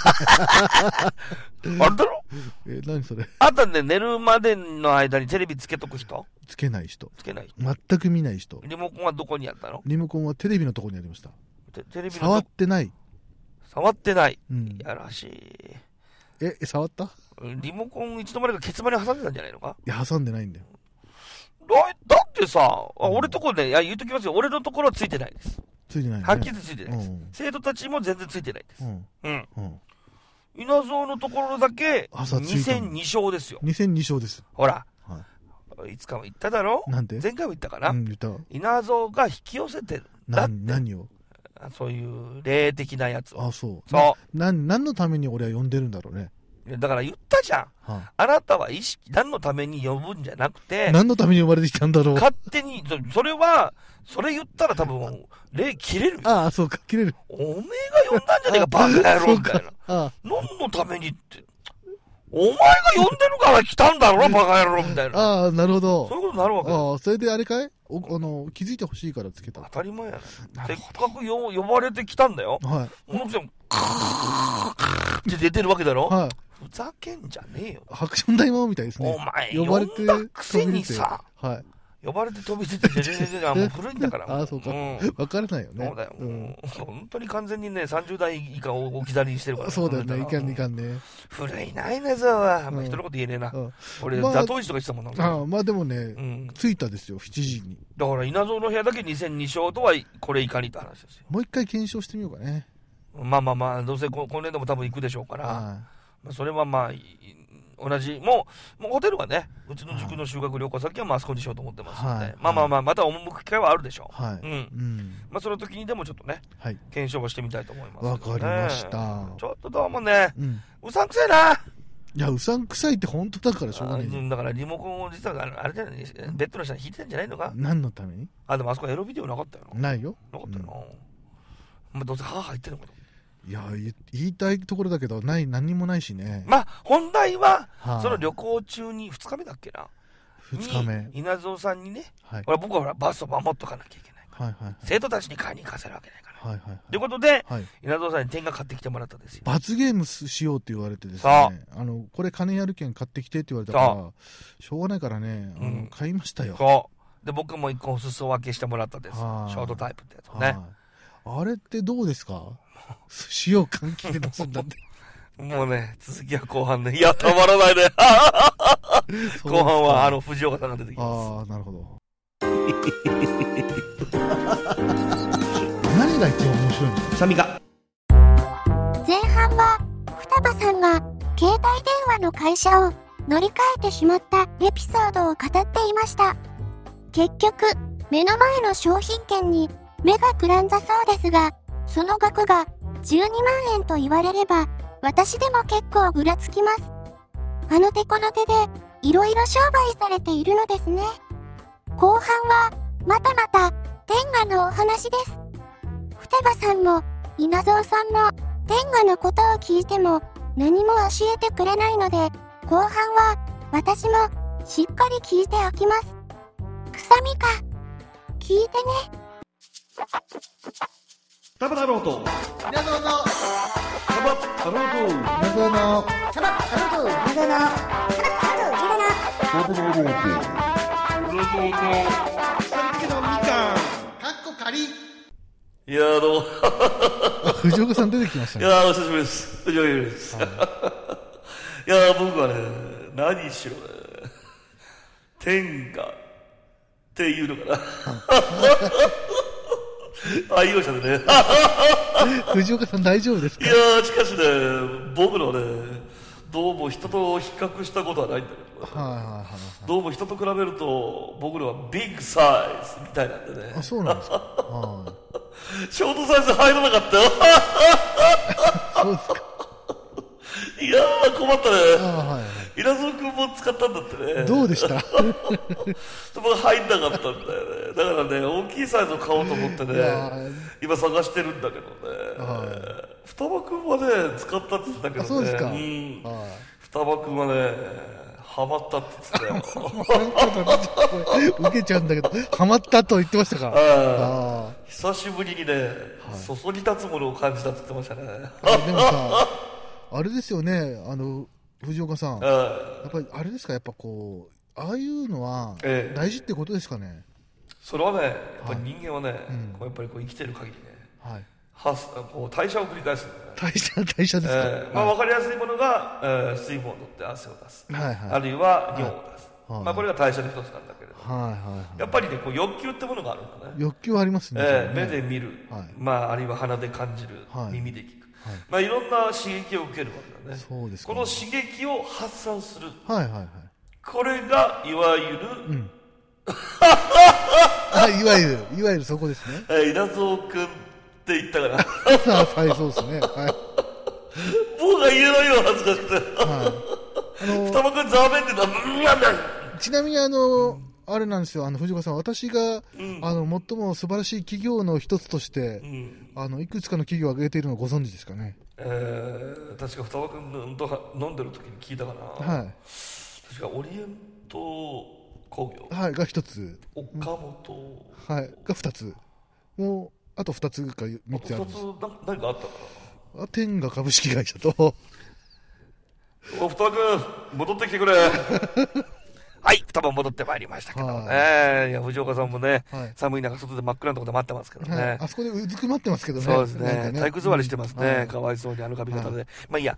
だろ？ 何それ？ あんたね、寝るまでの間にテレビつけとく人？ つけない人。 全く見ない人。 リモコンはどこにあったの？ リモコンはテレビのところにありました。 テレビ触ってない。 やらしい。触った？ リモコンいつの間にかケツまで挟んでたんじゃないのか？ いや、挟んでないんだよ。 だってさ、俺とこね、言っときますよ。俺のところはついてないです。 ついてないね。 はっきりついてないです。生徒たちも全然ついてないです。稲造のところだけ、2戦2勝ですよ。 2戦2勝です。 ほら。いつかも言っただろ？ なんで？ 前回も言ったかな？ 言った。 稲造が引き寄せてる。 何を？ そういう霊的なやつを。 そう。 そう。 何のために俺は呼んでるんだろうね。 だから言ったじゃん。あなたは意識、何のために呼ぶんじゃなくて。 何のために呼ばれてきたんだろう。 勝手に、それ言ったら多分、霊切れる。 そうか、切れる。 おめえが呼んだんじゃねえか、バカ野郎みたいな。何のためにって。お前が呼んでるから来たんだろ、バカ野郎みたいな。 なるほど。 そういうことになるわけ。 それであれかい？気づいてほしいからつけた。 当たり前やな。せっかく呼ばれてきたんだよ。このくせも、カーって出てるわけだろ。ふざけんじゃねえよ。 ハクション大魔王みたいですね。 お前呼ばれてくせにさ、 呼ばれて飛び出て、もう古いんだから。 ああ、そうか。わからないよね。 そうだよ。本当に完全にね、30代以下を置き去りにしてるから。 そうだよね、いかんね。 古いな、稲沢は。人のこと言えねえな。俺、座頭市とか言ってたもんな。 まあでもね、着いたですよ、7時に。 だから、稲造の部屋だけ2002勝とは、これいかにって話ですよ。 もう一回検証してみようかね。 まあ、どうせ今年度も多分行くでしょうから。それはまあ、同じ、もうホテルはね、うちの塾の修学旅行先はまあそこにしようと思ってますので、また赴く機会はあるでしょう。まあその時にでもちょっとね、検証をしてみたいと思います。 わかりました。 ちょっとどうもね、うさんくさいな。 いや、うさんくさいって本当だからしょうがない。 だからリモコンを実はあれじゃない、ベッドの下に引いてたんじゃないのか。 何のために？ でもあそこエロビデオなかったよ。 ないよ。 なかったよな。どうせ歯入ってるのかと。 いや、言いたいところだけど、何にもないしね。 まあ、本来は、その旅行中に2日目だっけな。 2日目。 稲造さんにね、僕はバスを守っとかなきゃいけないから。生徒たちに買いに行かせるわけないから。ということで、稲造さんに点が買ってきてもらったんですよ。 罰ゲームしようって言われてですね、これ金やるけん買ってきてって言われたから、しょうがないからね、買いましたよ。 で、僕も1個お裾分けしてもらったんです。ショートタイプってやつね。 あれってどうですか？塩換気で出すんだって。 もうね、続きは後半ね。いや、たまらないね。後半は、藤岡さんが出てきます。 ああ、なるほど。何が一番面白いの？ サミカ。 前半は、双葉さんが、携帯電話の会社を乗り換えてしまったエピソードを語っていました。結局、目の前の商品券に目がくらんだそうですが、その額が12万円と言われれば、私でも結構ぐらつきます。あの手この手で、いろいろ商売されているのですね。後半は、また天下のお話です。双葉さんも、稲造さんも、天下のことを聞いても、何も教えてくれないので、後半は、私も、しっかり聞いておきます。くさみか、聞いてね。 タバ太郎と稲造のタバ太郎と稲造のタバ太郎と稲造のタバ太郎と稲造のタバ太郎とさっきのみかんかっこ仮。 いやどうも藤岡さん出てきましたね。 いやお久しぶりです。藤岡です。いや僕はね、何しろね、天下っていうのかな。愛用者でね。 藤岡さん大丈夫ですか？ いやー、しかしね、僕のね、どうも人と比較したことはないんだけど、どうも人と比べると、僕のはビッグサイズみたいなんでね。 あ、そうなんですか。 ショートサイズ入らなかったよ。 そうですか。 いやー、困ったね。稲造君も使ったんだってね。 どうでした？ 僕入んなかったんだよね。だからね、大きいサイズを買おうと思ってね、今探してるんだけどね。双葉君はね、使ったって言ってたけどね。 そうですか。 双葉君はね、ハマったって言ってたよ。 受けちゃうんだけど、ハマったと言ってましたか？ 久しぶりにね、そそり立つものを感じたって言ってましたね。 でもさ、あれですよね、藤岡さん。やっぱりあれですか、やっぱこう、ああいうのは大事ってことですかね。 それはね、やっぱり人間はね、やっぱりこう生きてる限りね、こう代謝を繰り返すんだよね。 代謝ですか。 分かりやすいものが、水分を取って汗を出す。あるいは尿を出す。これが代謝の一つなんだけれど、やっぱりね、こう欲求ってものがあるんだね。 欲求はありますね。 目で見る、あるいは鼻で感じる、耳で聞く。いろんな刺激を受けるわけだね。 そうですか。 この刺激を発散する。これがいわゆる、 いわゆるそこですね。 稲造君って言ったから。 はい、そうですね。 僕が言えないよ、恥ずかしくて。双葉君ざわめんでた。 ちなみにあれなんですよ、藤岡さん、私が、最も素晴らしい企業の一つとして、いくつかの企業を挙げているのをご存知ですかね。 確か双葉君と飲んでる時に聞いたかな。確かオリエント工業。 が一つ。 岡本。 が二つ。もう、あと二つか三つあるんです。 何かあったかな。天下株式会社と。 双葉君、戻ってきてくれ。 はい、多分戻ってまいりましたけどね。いや、藤岡さんもね、寒い中、外で真っ暗なところで待ってますけどね。 あそこでうずくまってますけどね。 そうですね。体育座りしてますね。かわいそうに、あの髪型で。まあいいや。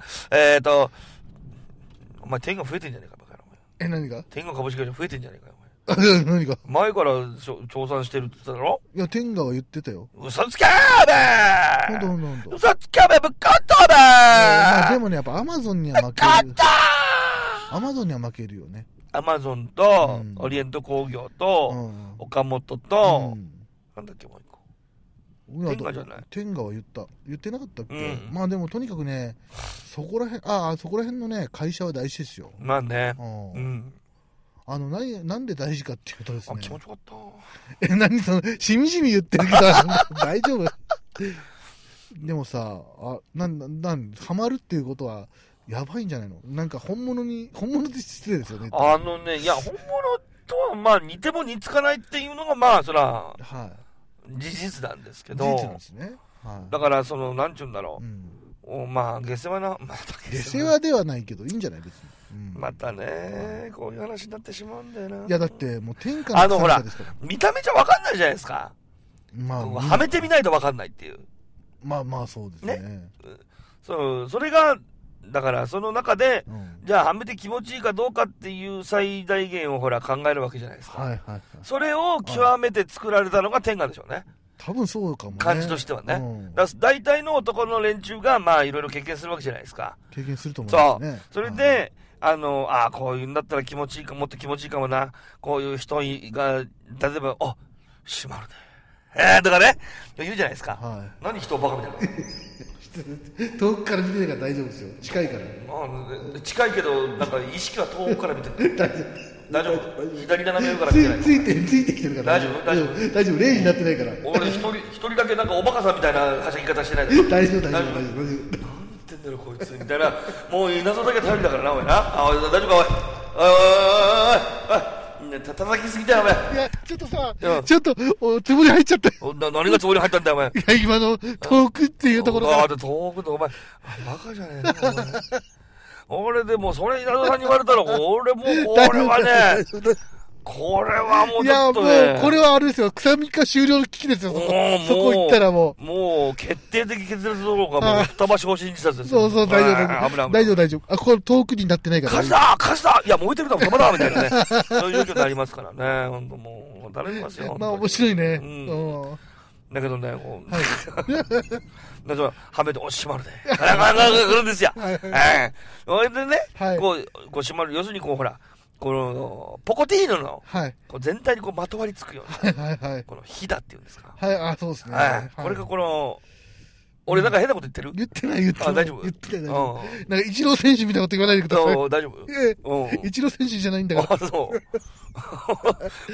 お前、天が増えてんじゃねえか、バカ野郎。 何が？ 天が株式会社増えてんじゃねえかよ、 何が？ 前から調査してるって言っただろ？ いや、天下は言ってたよ。 嘘つけーべー！嘘つけーべー！ぶっかっとーべー！ まあでもね、やっぱアマゾンには負ける。アマゾンには負けるよね。 アマゾンと、オリエント工業と、岡本と、なんだっけ、もう一個。天下じゃない？ 天下は言ってなかったっけ？まあでもとにかくね、そこら辺のね、会社は大事ですよ。 まあね。 なんで大事かっていうとですね。 気持ちよかった。 何しみじみ言ってるけど、大丈夫？でもさ、ハマるっていうことは、やばいんじゃないの？なんか本物って失礼ですよね。 いや、本物とはまあ似ても似つかないっていうのがまあ、そら、事実なんですけど。 事実なんですね。 だから、なんちゅうんだろう。まあ、下世話な、 下世話ではないけど、いいんじゃない別に。 またね、こういう話になってしまうんだよな。 いや、だって、もう天下のほら、見た目じゃわかんないじゃないですか。 まあ、 はめてみないとわかんないっていう。 まあまあ、そうですね。 それが、だからその中で、じゃあはめて気持ちいいかどうかっていう最大限をほら考えるわけじゃないですか。それを極めて作られたのが天下でしょうね。 多分そうかもね。 感じとしてはね。大体の男の連中がまあいろいろ経験するわけじゃないですか。 経験すると思いますね。 それで、こういうんだったら気持ちいいか、もっと気持ちいいかもな。こういう人が、例えば、閉まるね。とかね、言うじゃないですか。何人をバカみたいな。 遠くから見てるから大丈夫ですよ。近いから。 近いけど、なんか意識は遠くから見てる。大丈夫。左斜めから見てない。 ついてきてるから。大丈夫。例になってないから。 俺一人だけなんかおバカさんみたいなはしゃぎ方してないだろ。 大丈夫。 何言ってんだろこいつみたいな。もう稲造だけ頼りだからな、おいな。大丈夫か、おい。叩きすぎだよ、お前。 いや、ちょっとさ、つぼり入っちゃった。 何がつぼり入ったんだよ、お前。いや、今の、遠くっていうところが。 遠くと、お前、バカじゃねえの、お前。俺でも、それ稲田さんに言われたら、俺もう、これはね、これはもうちょっとね。 いや、もう、これはあれですよ。草みか終了の危機ですよ。そこ行ったらもう。 もう、決定的決裂どころか、もう、二橋方針自殺ですよ。そう、大丈夫。これ遠くになってないから。 火事だいや、燃えてるだもん、だみたいなね。そういう状況になりますからね。ほんともう、頼みますよ。 まあ、面白いね。 だけどね、こう、はめて、閉まるね。来るんですよ。それでね、こう閉まる。要するに、こう、ほら、この、ポコティーノの、こう全体にこうまとわりつくような、この火だっていうんですか。 そうですね。 これがこの、俺なんか変なこと言ってる？ 言ってない。 大丈夫？ 言ってない。なんか、イチロー選手みたいなこと言わないでください。 大丈夫？イチロー選手じゃないんだから。 そう。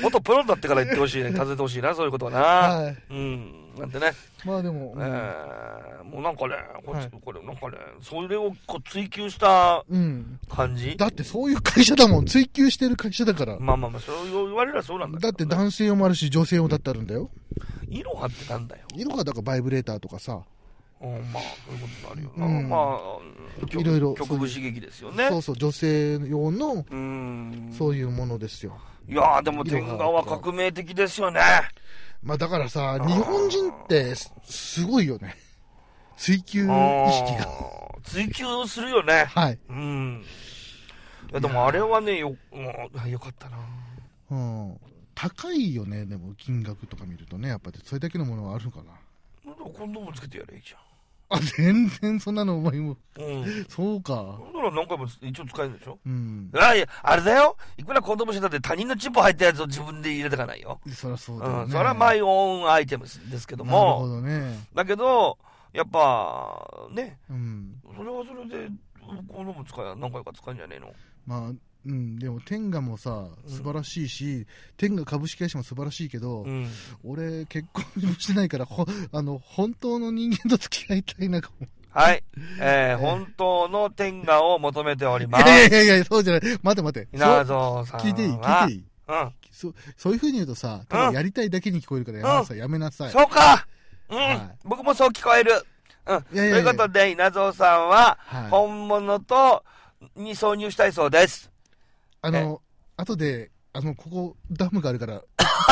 もっとプロになってから言ってほしいね。尋ねてほしいな、そういうことはな。なんてね。 まあでも。 もうなんかね、これなんかね、それをこう追求した感じ。 だってそういう会社だもん。追求してる会社だから。 まあ、そう言われればそうなんだ。 だって男性用もあるし、女性用だってあるんだよ。 イロハってなんだよ。 イロハだからバイブレーターとかさ。 まあ、そういうことになるよな。まあ、 いろいろ。 局部刺激ですよね。 そう、女性用の、そういうものですよ。 いやー、でも天下は革命的ですよね。 まあだからさ、日本人ってすごいよね。追求意識が。 追求するよね。 はい。 いやでもあれはね、よかったな。 高いよね、でも金額とか見るとね、やっぱりそれだけのものはあるのかな。 コンドームつけてやればいいじゃん。 全然そんなのお前も。そうか。 だから何回も一応使えるんでしょ。あれだよ。いくらコンドームしてたって他人のチンポ入ったやつを自分で入れてかないよ。 そりゃそうだよね。 それはマイオーンアイテムですけども。 なるほどね。 だけど、やっぱ、ね。それはそれで、コンドーム何回か使うんじゃねえの。 まあ、でも天下もさ素晴らしいし、天下株式会社も素晴らしいけど、俺結婚もしてないから本当の人間と付き合いたいなかも。 はい、本当の天下を求めております。 いやそうじゃない。待て。 稲造さん。 聞いていい？そういう風に言うとさ、多分やりたいだけに聞こえるからやめなさい。 そうか。僕もそう聞こえる。ということで稲造さんは本物とに挿入したいそうです。 後で、ここ、ダムがあるから、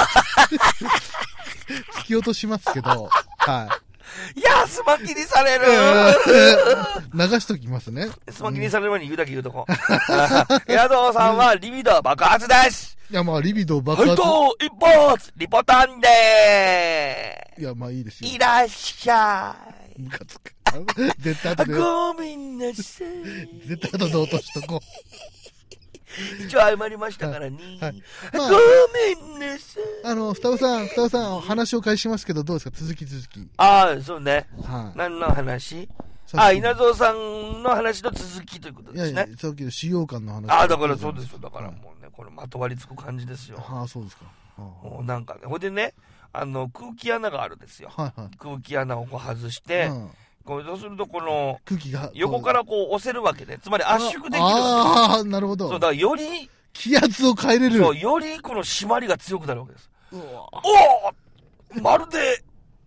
突き落としますけど、はい。 いや、すまきにされる流しときますね。 すまきにされる前に言うだけ言うとこ。ヤドウさんはリビドー爆発です。 いや、まあ、リビドー爆発。 はい、一発リポタンでー。いや、まあいいですよ。 いらっしゃい。 ムカつく。絶対後で。 ごめんなさい。 絶対後で落としとこう。 一応謝りましたからね。はい。まあ、ごめんなさい。 双子さん、話を返しますけど、どうですか続き。 ああ、そうね。 はい。 何の話？稲造さんの話の続きということですね。 いや、さっきの使用感の話。 ああ、だからそうですよ。だからもうね、これまとわりつく感じですよ。 ああ、そうですか。 なんかね、ほいでね、空気穴があるんですよ。 はいはい。 空気穴をこう外して、そうするとこの空気が横からこう押せるわけね。つまり圧縮できるわけ。 ああ、なるほど。 そう、だからより気圧を変えれる。 そう、よりこの締まりが強くなるわけです。おおまるで、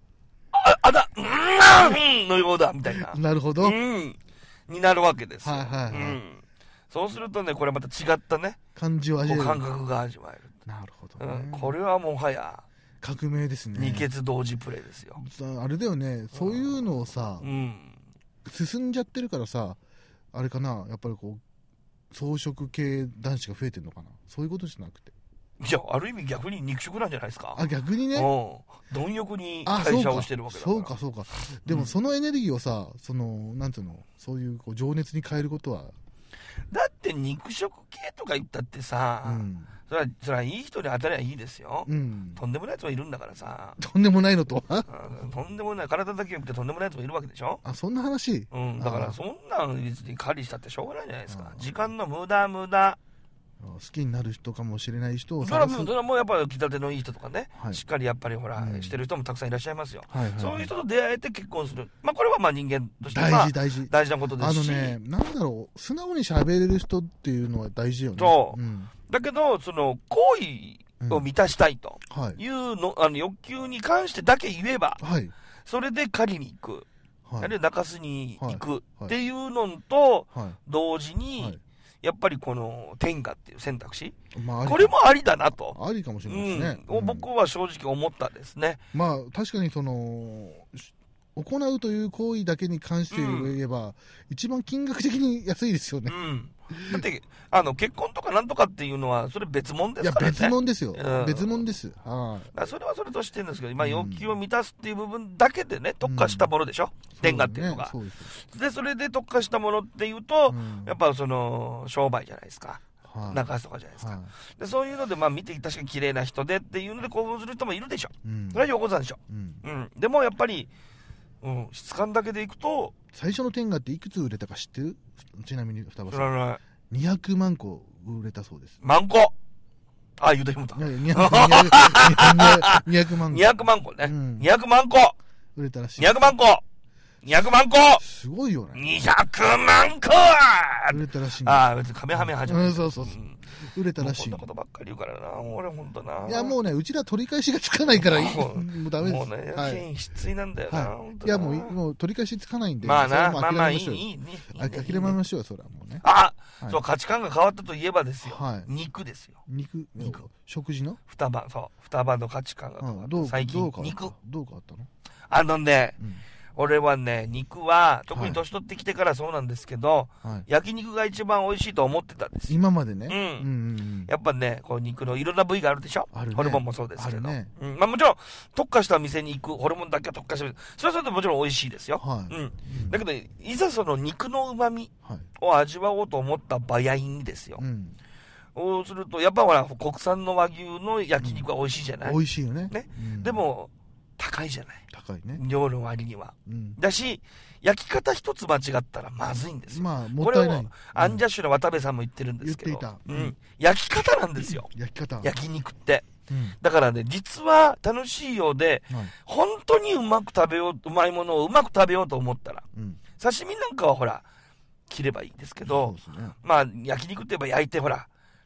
のようだ、みたいな。 なるほど。 になるわけですよ。 はいはいはい。 そうするとね、これまた違ったね。 感じを味わえる。 感覚が味わえる。 なるほどね。 これはもはや、 革命ですね。 二血同時プレイですよ。 あれだよね、そういうのをさ、進んじゃってるからさ、あれかな、やっぱりこう、草食系男子が増えてるのかな。そういうことじゃなくて。 いや、ある意味逆に肉食なんじゃないですか。 あ、逆にね。 貪欲に代謝をしてるわけだから。 そうか。でもそのエネルギーをさ、なんていうの、そういうこう情熱に変えることは。 だって肉食系とか言ったってさ、それはいい人に当たりゃいいですよ。とんでもないやつもいるんだからさ。 とんでもないのとはとんでもない、体だけ良くてとんでもないやつもいるわけでしょ。 あ、そんな話。 だからそんなん別に狩りしたってしょうがないじゃないですか。時間の無駄。 好きになる人かもしれない人を探す。それはもうやっぱり気立てのいい人とかね、しっかりやっぱりほら、してる人もたくさんいらっしゃいますよ。そういう人と出会えて結婚する。これはまあ人間としては大事なことですし。 なんだろう、素直に喋れる人っていうのは大事よね。 そう。だけど、その、行為を満たしたいというの、欲求に関してだけ言えば、それで狩りに行く。あるいは中洲に行くっていうのと、同時に、やっぱりこの天下っていう選択肢、これもありだなと。 ありかもしれないですね。 僕は正直思ったですね。 まあ確かにその、行うという行為だけに関して言えば、一番金額的に安いですよね。 だって、結婚とかなんとかっていうのは、それ別物ですからね。 いや、別物ですよ。別物です。 それはそれとしてるんですけど、今、欲求を満たすっていう部分だけでね、特化したものでしょ。天下っていうのが。で、それで特化したものっていうと、やっぱその、商売じゃないですか。中洲とかじゃないですか。で、そういうので、見て確かに綺麗な人でっていうので興奮する人もいるでしょ。それはよこさんでしょ。でもやっぱり、質感だけでいくと、 最初の天下っていくつ売れたか知ってる？ちなみに双葉さん。 知らない。 200万個売れたそうです。 万個。あ、言うと言うと。 200万個。 200万個ね。200万個。 売れたらしい。 200万個。200万個。 すごいよね。 200万個売れたらしい。 別にカメハメ始める。 そう。売れたらしい。 こんなことばっかり言うからな。俺ほんとな。 いや、もうね、うちら取り返しがつかないから、もうダメです。 もうね、品質なんだよな。 いや、もう取り返しつかないんで。 まあ、いい。 諦めましょうよ、それはもうね。 そう、価値観が変わったといえばですよ。肉ですよ。 肉。食事の双葉の価値観が変わった。最近、肉。 どう変わったの？ 俺はね、肉は、特に年取ってきてからそうなんですけど、焼肉が一番美味しいと思ってたんですよ。 今までね。 やっぱね、こう肉のいろんな部位があるでしょ。ホルモンもそうですけど。 もちろん、特化した店に行く、ホルモンだけは特化した店、それはそれでもちろん美味しいですよ。だけど、いざその肉の旨味を味わおうと思った場合にですよ。そうすると、やっぱほら、国産の和牛の焼肉は美味しいじゃない？ 美味しいよね。 でも、高いじゃない。 高いね。 量の割には。だし、焼き方一つ間違ったらまずいんですよ。 もったいない。 これをアンジャッシュの渡部さんも言ってるんですけど。焼き方なんですよ。焼肉って。だからね、実は楽しいようで、本当にうまいものをうまく食べようと思ったら、刺身なんかはほら、切ればいいですけど、焼肉って言えば焼いてほら、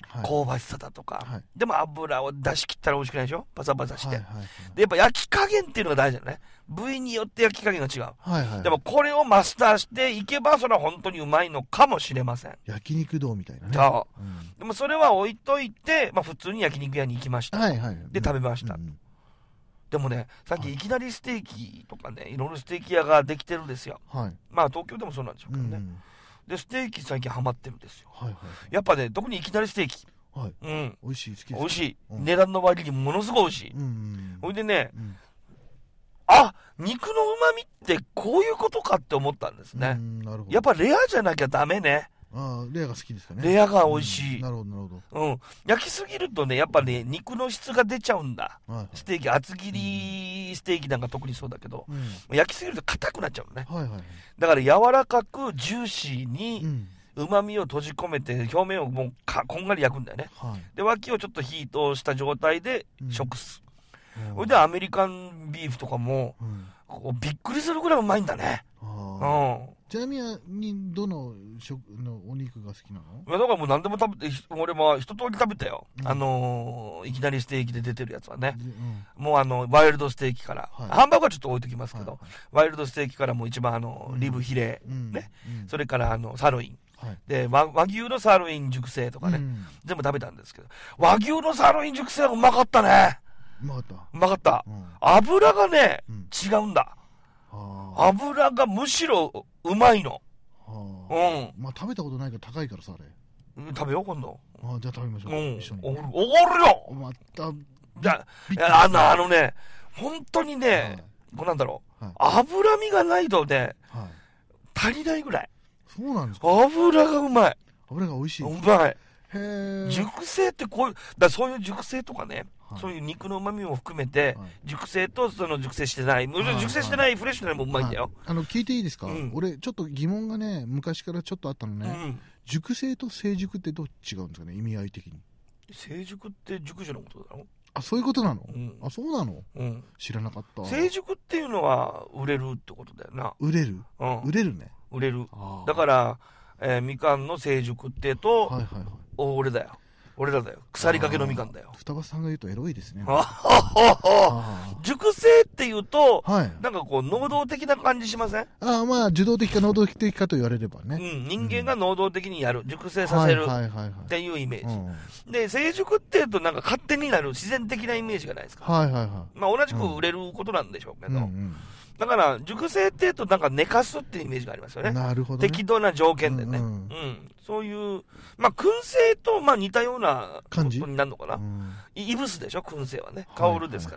香ばしさだとか、でも油を出し切ったら美味しくないでしょ、パサパサして。で、やっぱ焼き加減っていうのが大事だね。部位によって焼き加減が違う。でもこれをマスターしていけば、それは本当にうまいのかもしれません。 焼肉丼みたいなね。 そう。でもそれは置いといて、まあ普通に焼肉屋に行きました。で、食べました。でもね、さっきいきなりステーキとかね、いろいろステーキ屋ができてるんですよ。まあ東京でもそうなんでしょうけどね。で、ステーキ最近ハマってるんですよ。やっぱね、特にいきなりステーキ。 美味しい、好きです。 美味しい。値段の割にものすごい美味しい。ほいでね、あ、肉の旨味ってこういうことかって思ったんですね。やっぱレアじゃなきゃダメね。 レアが好きですかね。 レアが美味しい。 なるほど、なるほど。 焼きすぎるとね、やっぱね、肉の質が出ちゃうんだ。ステーキ、厚切りステーキなんか特にそうだけど、焼きすぎると硬くなっちゃうのね。だから柔らかくジューシーに、旨味を閉じ込めて、表面をもうこんがり焼くんだよね。で、脇をちょっと火通した状態で食す。それでアメリカンビーフとかも、びっくりするぐらいうまいんだね。 ちなみに、どのお肉が好きなの？ いや、だからもう何でも食べて、俺は一通り食べたよ。いきなりステーキで出てるやつはね。もうワイルドステーキから。ハンバーグはちょっと置いときますけど、ワイルドステーキからもう一番リブヒレ、ね。それからサーロイン。で、和牛のサーロイン熟成とかね。全部食べたんですけど、和牛のサーロイン熟成はうまかったね。 うまかった。 うまかった。油がね、違うんだ。油がむしろうまいの。 まあ食べたことないから高いからさ、あれ。 食べよう、今度。 じゃあ食べましょう。一緒に。 おごるよ。 また、 ね、本当にね、なんだろう。脂身がないとね、足りないぐらい。 そうなんですか？ 油がうまい。 油が美味しい。 うまい。熟成ってこういう、そういう熟成とかね、そういう肉の旨味も含めて、熟成とその熟成してない、熟成してないフレッシュなのもうまいんだよ。 聞いていいですか？俺、ちょっと疑問がね、昔からちょっとあったのね。熟成と成熟ってどう違うんですかね、意味合い的に。 成熟って熟女のことだろ？ そういうことなの？そうなの？知らなかった。 成熟っていうのは売れるってことだよな。 売れる？売れるね。 売れる。だから、みかんの成熟って言うと、俺だよ。俺らだよ。腐りかけのみかんだよ。 双葉さんが言うとエロいですね。 熟成って言うと、なんかこう、能動的な感じしません？ まあ、受動的か能動的かと言われればね。 人間が能動的にやる。熟成させる。っていうイメージ。で、成熟って言うとなんか勝手になる自然的なイメージがないですか。まあ、同じく売れることなんでしょうけど。だから、熟成って言うとなんか寝かすっていうイメージがありますよね。 なるほど。 適度な条件でね。そういう、まあ、燻製とまあ似たようなことになるのかな。いぶすでしょ、燻製はね。香るですから、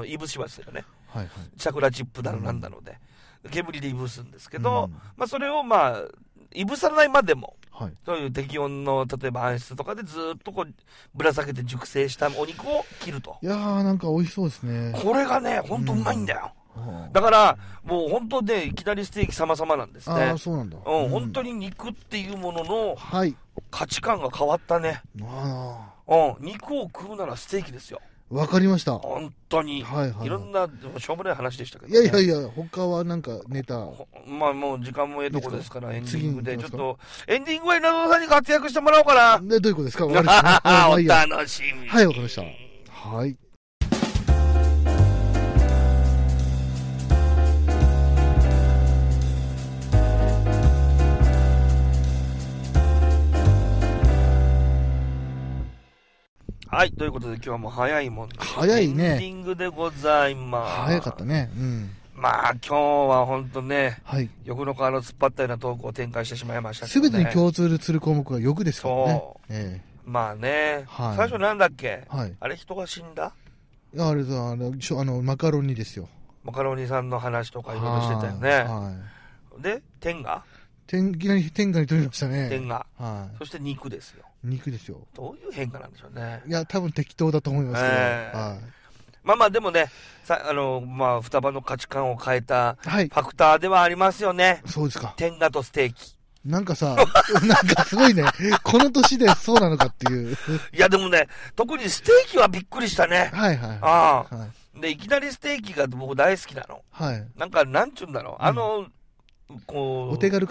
いぶしますよね。チャクラチップだのなんだので。煙でいぶすんですけど、まあ、それをまあ、いぶさないまでも、そういう適温の、例えば暗室とかでずっとこう、ぶら下げて熟成したお肉を切ると。 いやー、なんか美味しそうですね。 これがね、ほんとうまいんだよ。だから、もう本当ね、いきなりステーキ様々なんですね。 そうなんだ。 本当に肉っていうものの、価値観が変わったね。肉を食うならステーキですよ。 わかりました。 本当に。いろんな、しょうもない話でしたけど。 いやいや、他はなんかネタ。 まあもう時間もええとこですから、エンディングでちょっと、エンディングは稲田さんに活躍してもらおうかな。 どういうことですか？お楽しみ。 はい、わかりました。はい。 はい、ということで今日はもう早いもんで。 早いね。 エンディングでございます。 早かったね。 まあ今日は本当ね、欲の川の突っ張ったようなトークを展開してしまいましたけどね。 すべてに共通する項目が欲ですからね。そう。 まあね、最初なんだっけ？あれ人が死んだ？ あれだ、マカロニですよ。 マカロニさんの話とかいろいろしてたよね。で、天下？ いきなり天下に取りましたね。 天下。そして肉ですよ。 肉ですよ。 どういう変化なんでしょうね。 いや、多分適当だと思いますけど。 まあまあでもね、まあ双葉の価値観を変えたファクターではありますよね。 そうですか。 天下とステーキ。 なんかさ、なんかすごいね、この年でそうなのかっていう。 いやでもね、特にステーキはびっくりしたね。で、いきなりステーキが僕大好きなの。なんか、なんちゅうんだろう。こう。 お手軽感？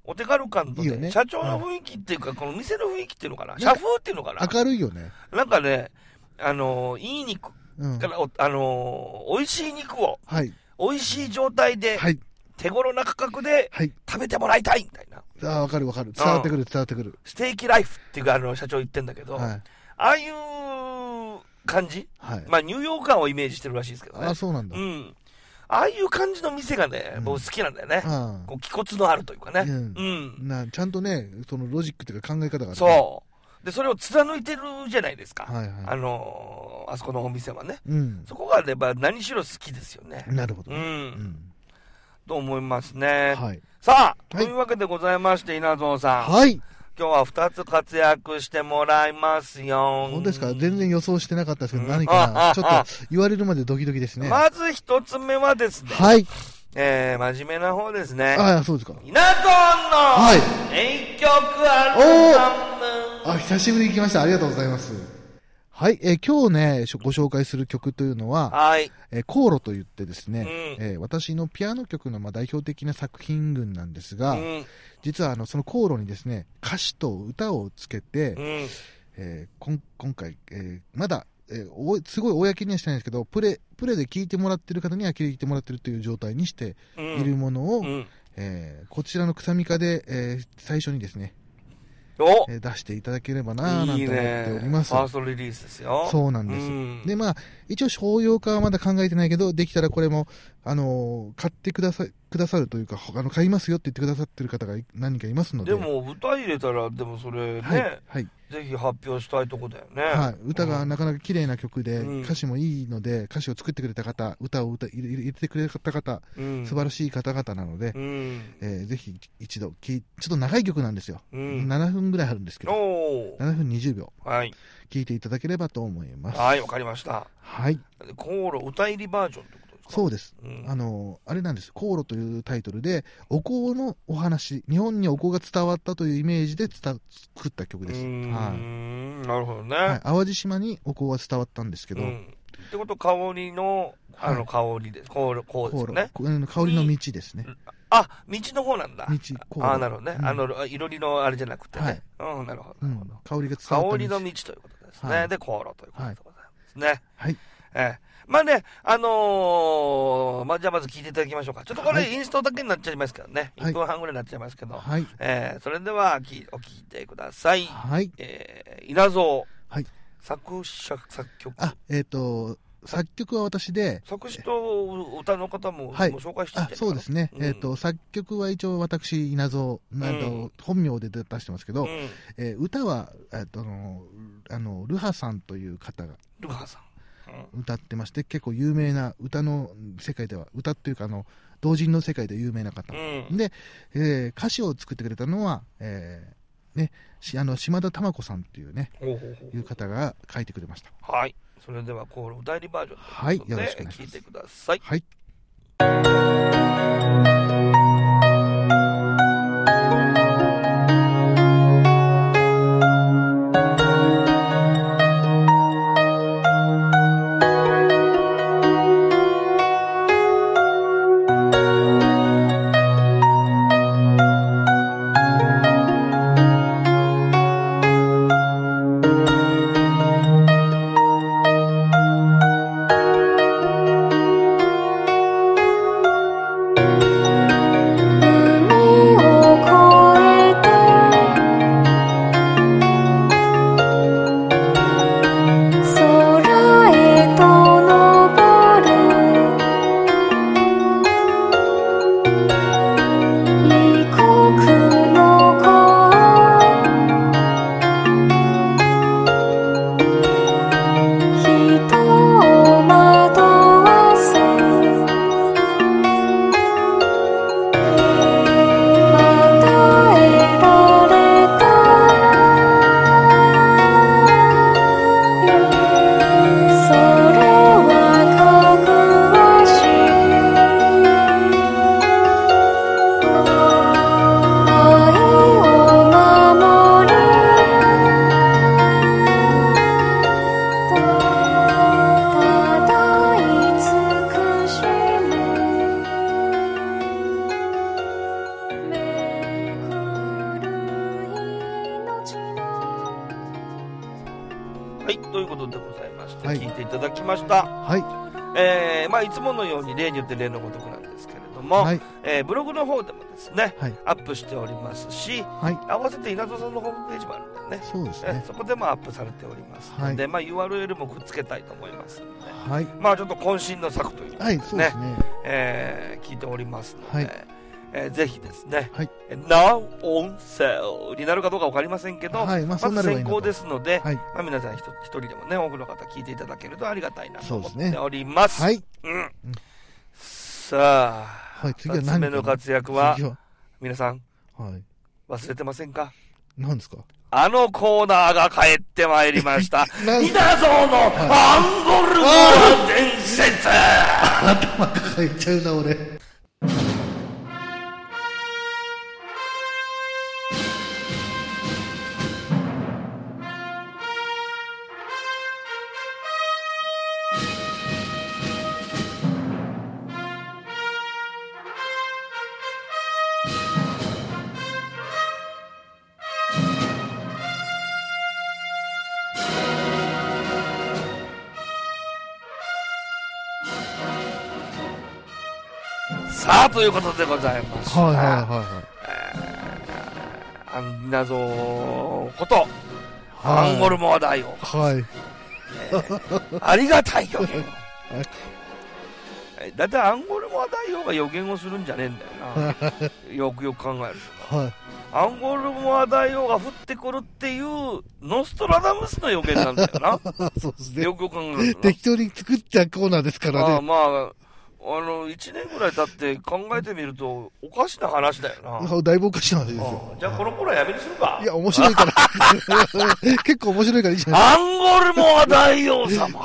お手軽感とね、 いいよね社長の雰囲気っていうか、この店の雰囲気っていうのかな、社風っていうのかな。 明るいよね。 なんかね、いい肉から、美味しい肉を、 はい。 美味しい状態で、 はい。 手頃な価格で、食べてもらいたいみたいな。 ああ、わかるわかる。伝わってくる、伝わってくる。 ステーキライフっていうか、社長言ってんだけど、ああいう感じ、まあ、ニューヨーカーをイメージしてるらしいですけどね。 あ、そうなんだ。 ああいう感じの店がね、僕好きなんだよね。こう、気骨のあるというかね。 ちゃんとね、そのロジックっていうか考え方がある。 そう。で、それを貫いてるじゃないですか。あそこのお店はね。そこがね、何しろ好きですよね。 なるほど。 と思いますね。さあ、というわけでございまして、稲造さん。はい。今日は2つ活躍してもらいますよ。 本当ですか？全然予想してなかったですけど、何かなちょっと言われるまでドキドキですね。 まず1つ目はですね。 はい。 真面目な方ですね。 ああ、そうですか。 稲造の名曲アルバム。 久しぶりに来ました。ありがとうございます。はい、今日ね、ご紹介する曲というのは、航路といってですね、私のピアノ曲の代表的な作品群なんですが、実はその航路にですね、歌詞と歌をつけて、今回、まだ、すごい公にはしてないんですけど、プレで聴いてもらってる方には聴いてもらってるという状態にしているものを、こちらの草みかで、最初にですね、出していただければなぁなんて思っております。 ファーストリリースですよ。 そうなんです。で、まあ、一応商用化はまだ考えてないけど、できたらこれも、買ってくださるというか、買いますよって言ってくださってる方が何人かいますので。 でも、歌入れたら、でもそれね、ぜひ発表したいとこだよね。 はい。歌がなかなか綺麗な曲で、歌詞もいいので、歌詞を作ってくれた方、歌を入れてくれた方、素晴らしい方々なので、ぜひ一度ちょっと長い曲なんですよ。7分ぐらいあるんですけど、7分20秒。聴いていただければと思います。 はい、わかりました。 はい。 航路歌入りバージョンってことですか？ そうです。あれなんです。航路というタイトルで、お香のお話、日本にお香が伝わったというイメージで作った曲です。 なるほどね。 淡路島にお香が伝わったんですけど。 ってこと、香りの、香りです。香ですよね。 香りの道ですね。 あ、道の方なんだ。 道、 なるほどね。いろりのあれじゃなくてね。なるほど。 香りが伝わった。 香りの道ということですね。で、航路ということでございますね。 はい。 まあね、じゃあまず聞いていただきましょうか。ちょっとこれインストだけになっちゃいますけどね。1分半ぐらいになっちゃいますけど。それではお聞いてください。稲造。作曲。 作曲は私で、 作詞と歌の方も紹介していいですか？ そうですね。作曲は一応私、稲造、本名で出してますけど、歌は、ルハさんという方が、 ルハさん。 歌ってまして、結構有名な歌の世界では、歌っていうか同人の世界で有名な方。で、歌詞を作ってくれたのは、島田珠子さんっていうね、いう方が書いてくれました。 はい。それでは、こう、歌入りバージョン。 はい。よろしくお願いします。 聞いてください。 はい。 ということでございまして、聞いていただきました。 はい。 まあいつものように例によって例のごとくなんですけれども、ブログの方でもですね、アップしておりますし、合わせて稲造さんのホームページもあるんでね、 そうですね、 そこでもアップされておりますので、まあ URL もくっつけたいと思いますので、まあちょっと渾身の作というかですね、聞いておりますので、ぜひですね、Now on sale になるかどうか分かりませんけど、まず先行ですので、まあ皆さん一人でもね、多くの方聞いていただけるとありがたいなと思っております。さあ、2つ目の活躍は、皆さん、忘れてませんか？ 何ですか？ あのコーナーが帰ってまいりました。稲造のアンゴルモア伝説。 頭抱えちゃうな、俺。 さあ、ということでございました。稲造ことアンゴルモア大王、ありがたい予言。だいたいアンゴルモア大王が予言をするんじゃねえんだよな。よくよく考えると、アンゴルモア大王が降ってくるっていうノストラダムスの予言なんだよな。 そうですね、 よくよく考えると適当に作ったコーナーですからね。 まあ1年ぐらい経って考えてみるとおかしな話だよな。 だいぶおかしな話ですよ。 じゃあこの頃はやめにするか。 いや、面白いから結構面白いからいいじゃないですか。 アンゴルモア大王様。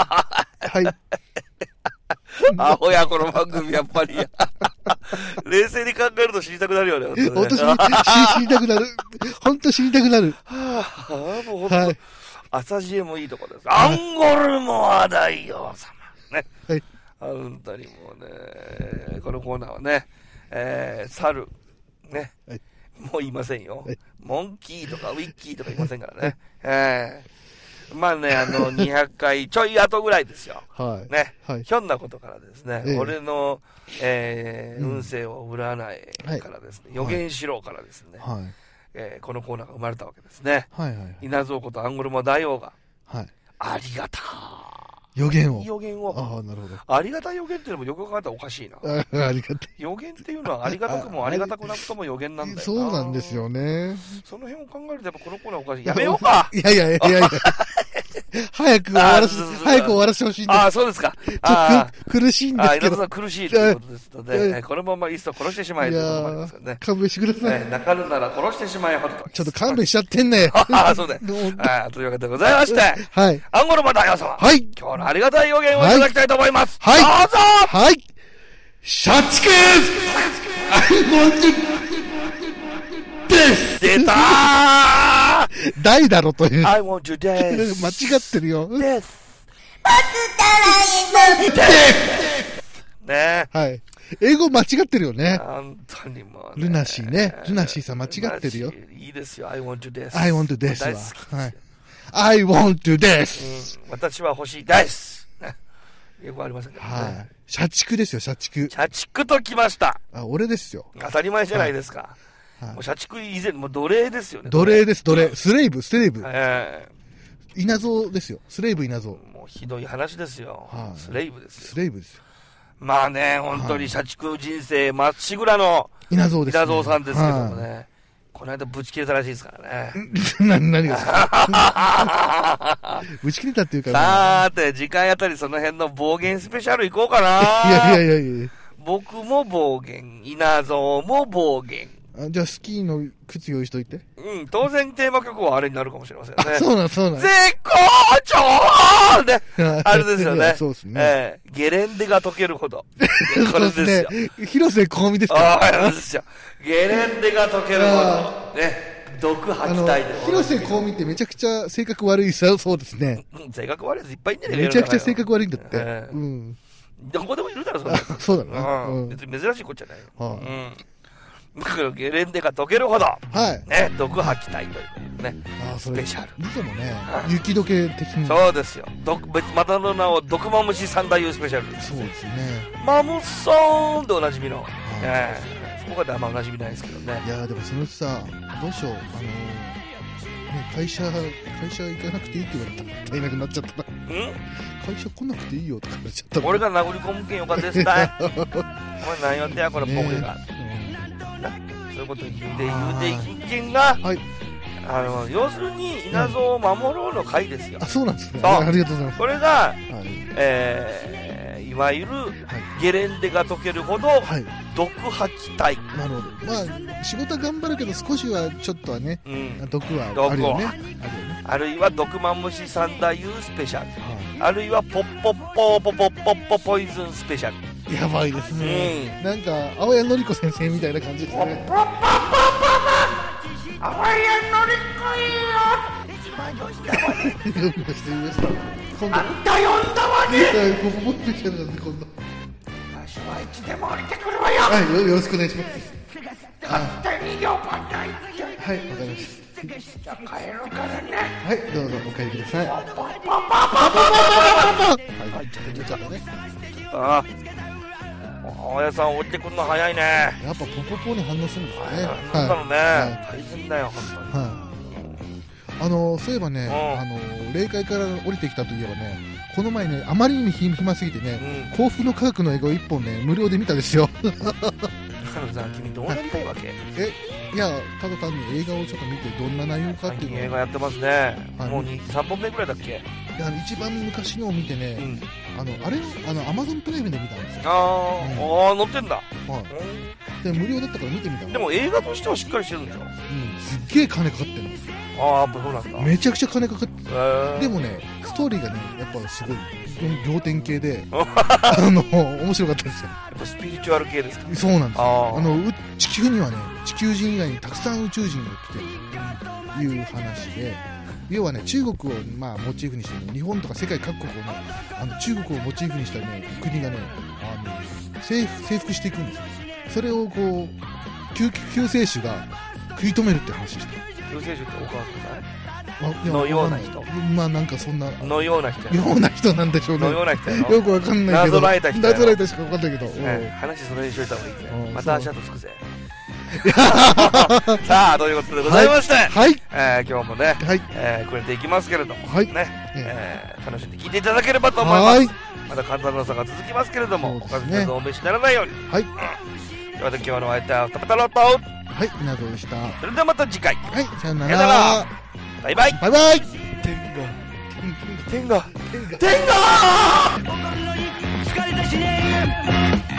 アホや、この番組、やっぱり。冷静に考えると知りたくなるよね。 本当知りたくなる。本当知りたくなる。 もう本当、朝知恵もいいところです。アンゴルモア大王様。ね。本当にもうね、このコーナーはね、猿、ね、もう言いませんよ。モンキーとかウィッキーとか言いませんからね。まあね、200回ちょい後ぐらいですよ。ね。ひょんなことからですね、俺の、運勢を占いからですね、予言しろからですね、このコーナーが生まれたわけですね。稲造ことアンゴルモア大王が、ありがた予言を。 なるほど。ありがたい予言っていうのもよく考えたらおかしいな。 ありがたい。 予言っていうのはありがたくもありがたくなくとも予言なんだよな。 そうなんですよね。 その辺を考えるとやっぱこのコーナーおかしい。やめようか。 いや。早く終わらせてほしいんです。 そうですか。 苦しいんですけど。 稲造さん苦しいということですので、このままいっそ殺してしまえということですよね。 勘弁してください。 泣かるなら殺してしまえほど。 ちょっと勘弁しちゃってんね。 そうだよ。というわけでございまして、アンゴルモア大王様。今日のありがたい予言をいただきたいと思います。どうぞ。 社畜出たー大だろという。 I want you death. 間違ってるよ。 death. ね。 英語間違ってるよね。 本当にもう。 ルナシーね。ルナシーさん間違ってるよ。 いいですよ。I want you death. I want you death は。I want you death. 私は欲しいです。よくありませんけどね。 社畜ですよ、社畜。 社畜ときました。 俺ですよ。 当たり前じゃないですか。もう社畜以前、もう奴隷ですよね。 奴隷です、奴隷。スレイブ。稲造ですよ。スレイブ稲造。 もうひどい話ですよ。スレイブですよ。 スレイブですよ。 まあね、本当に社畜人生まっしぐらの稲造です。 稲造さんですけどもね。この間ぶち切れたらしいですからね。 何がですかぶち切れたっていうか。 さーて、次回あたりその辺の暴言スペシャル行こうかな。 いや。 僕も暴言、稲造も暴言。 じゃあスキーの靴用意しといて。 当然テーマ曲はあれになるかもしれませんね。 そうなん。 絶好調ね。あれですよね。 そうですね。 ゲレンデが溶けるほど。これですよ。 広瀬香美ですか。 そうですよ。ゲレンデが溶けるほど。ね。毒吐きたいで。 広瀬香美ってめちゃくちゃ性格悪いそうですね。 性格悪いやついっぱいいんじゃねえか。 めちゃくちゃ性格悪いんだって。 どこでもいるだろ、そんな。 そうだな。 別に珍しいこっちゃないよ。ゲレンデが溶けるほど、ね、毒吐きたいということで。 ね。スペシャル。 いいかもね。雪解け的に。 そうですよ。またの名を毒マムシ三太夫スペシャル。 そうですね。 マムソーンでおなじみの。そこであんまおなじみないですけどね。 いやでもそのうちさ、どうしよう。会社行かなくていいって言われたら足りなくなっちゃったら。会社来なくていいよとか言っちゃったら。 俺が殴り込むけんよかですたい。お前何やってやこれポケが。そういうこと言うていくけんが、要するに稲造を守ろうの会ですよ。 そうなんですね。ありがとうございます。 これが、いわゆるゲレンデが解けるほど毒吐きたい。 なるほど。仕事は頑張るけど少しはちょっとはね、毒はあるよね。 あるいは毒マムシ三太夫スペシャル、あるいはポッポッポーポポッポッポポイズンスペシャル。 やばいですね。なんか青谷のり子先生みたいな感じですね。 ポッポッポッポッポ青谷のり子よ。あんた呼んだわね。 ポポポスペシャルなんで今度。 私はいつでも降りてくるわよ。 はい、よろしくお願いします。 勝手に呼ばないで。 はい、わかりました。 じゃあ帰るからね。 はい、どうぞお帰りください。はい、ちょっとね。 青谷さん降りてくるの早いね。 やっぱポポポに反応するんですね。 なんだろうね。大変だよ本当に。そういえばね、霊界から降りてきたといえばね、この前ね、あまりにも暇すぎてね、幸福の科学の映画を1本ね、無料で見たですよ。 君どうなりたいわけ？ いや、ただ単に映画をちょっと見てどんな内容かっていうのを。 映画やってますね。もう3本目ぐらいだっけ？ 一番昔のを見てね、あれアマゾンプライムで見たんですよ。 載ってんだ。 で無料だったから見てみたの。 でも映画としてはしっかりしてるんでしょ。 すっげえ金かかってるの。 やっぱそうなんだ。 めちゃくちゃ金かかってる。でもね、ストーリーがね、やっぱすごい仰天系で面白かったですよ。 やっぱスピリチュアル系ですか？ そうなんです。地球にはね、地球人以外にたくさん宇宙人が来てるという話で、要はね、中国をモチーフにしてね、日本とか世界各国をね、中国をモチーフにしたね、国がね、征服していくんですよ。それをこう救世主が食い止めるって話でした。 救世主ってお母さんのような人。 なんかそんなのような人。 ような人なんでしょうね。 のような人やろ。 よくわかんないけど。 なぞらえた人。 なぞらえたしかわかんないけど。 話それにしといた方がいいぜ。また足跡つくぜ。さあということでございまして、今日もね、これでいきますけれども、楽しんで聞いていただければと思います。また簡単な差が続きますけれども、おかずなどお召しにならないように。では今日の相手はタパタロット。 稲造でした。 それではまた次回。 さよなら。 バイバイ。 バイバイ。 天が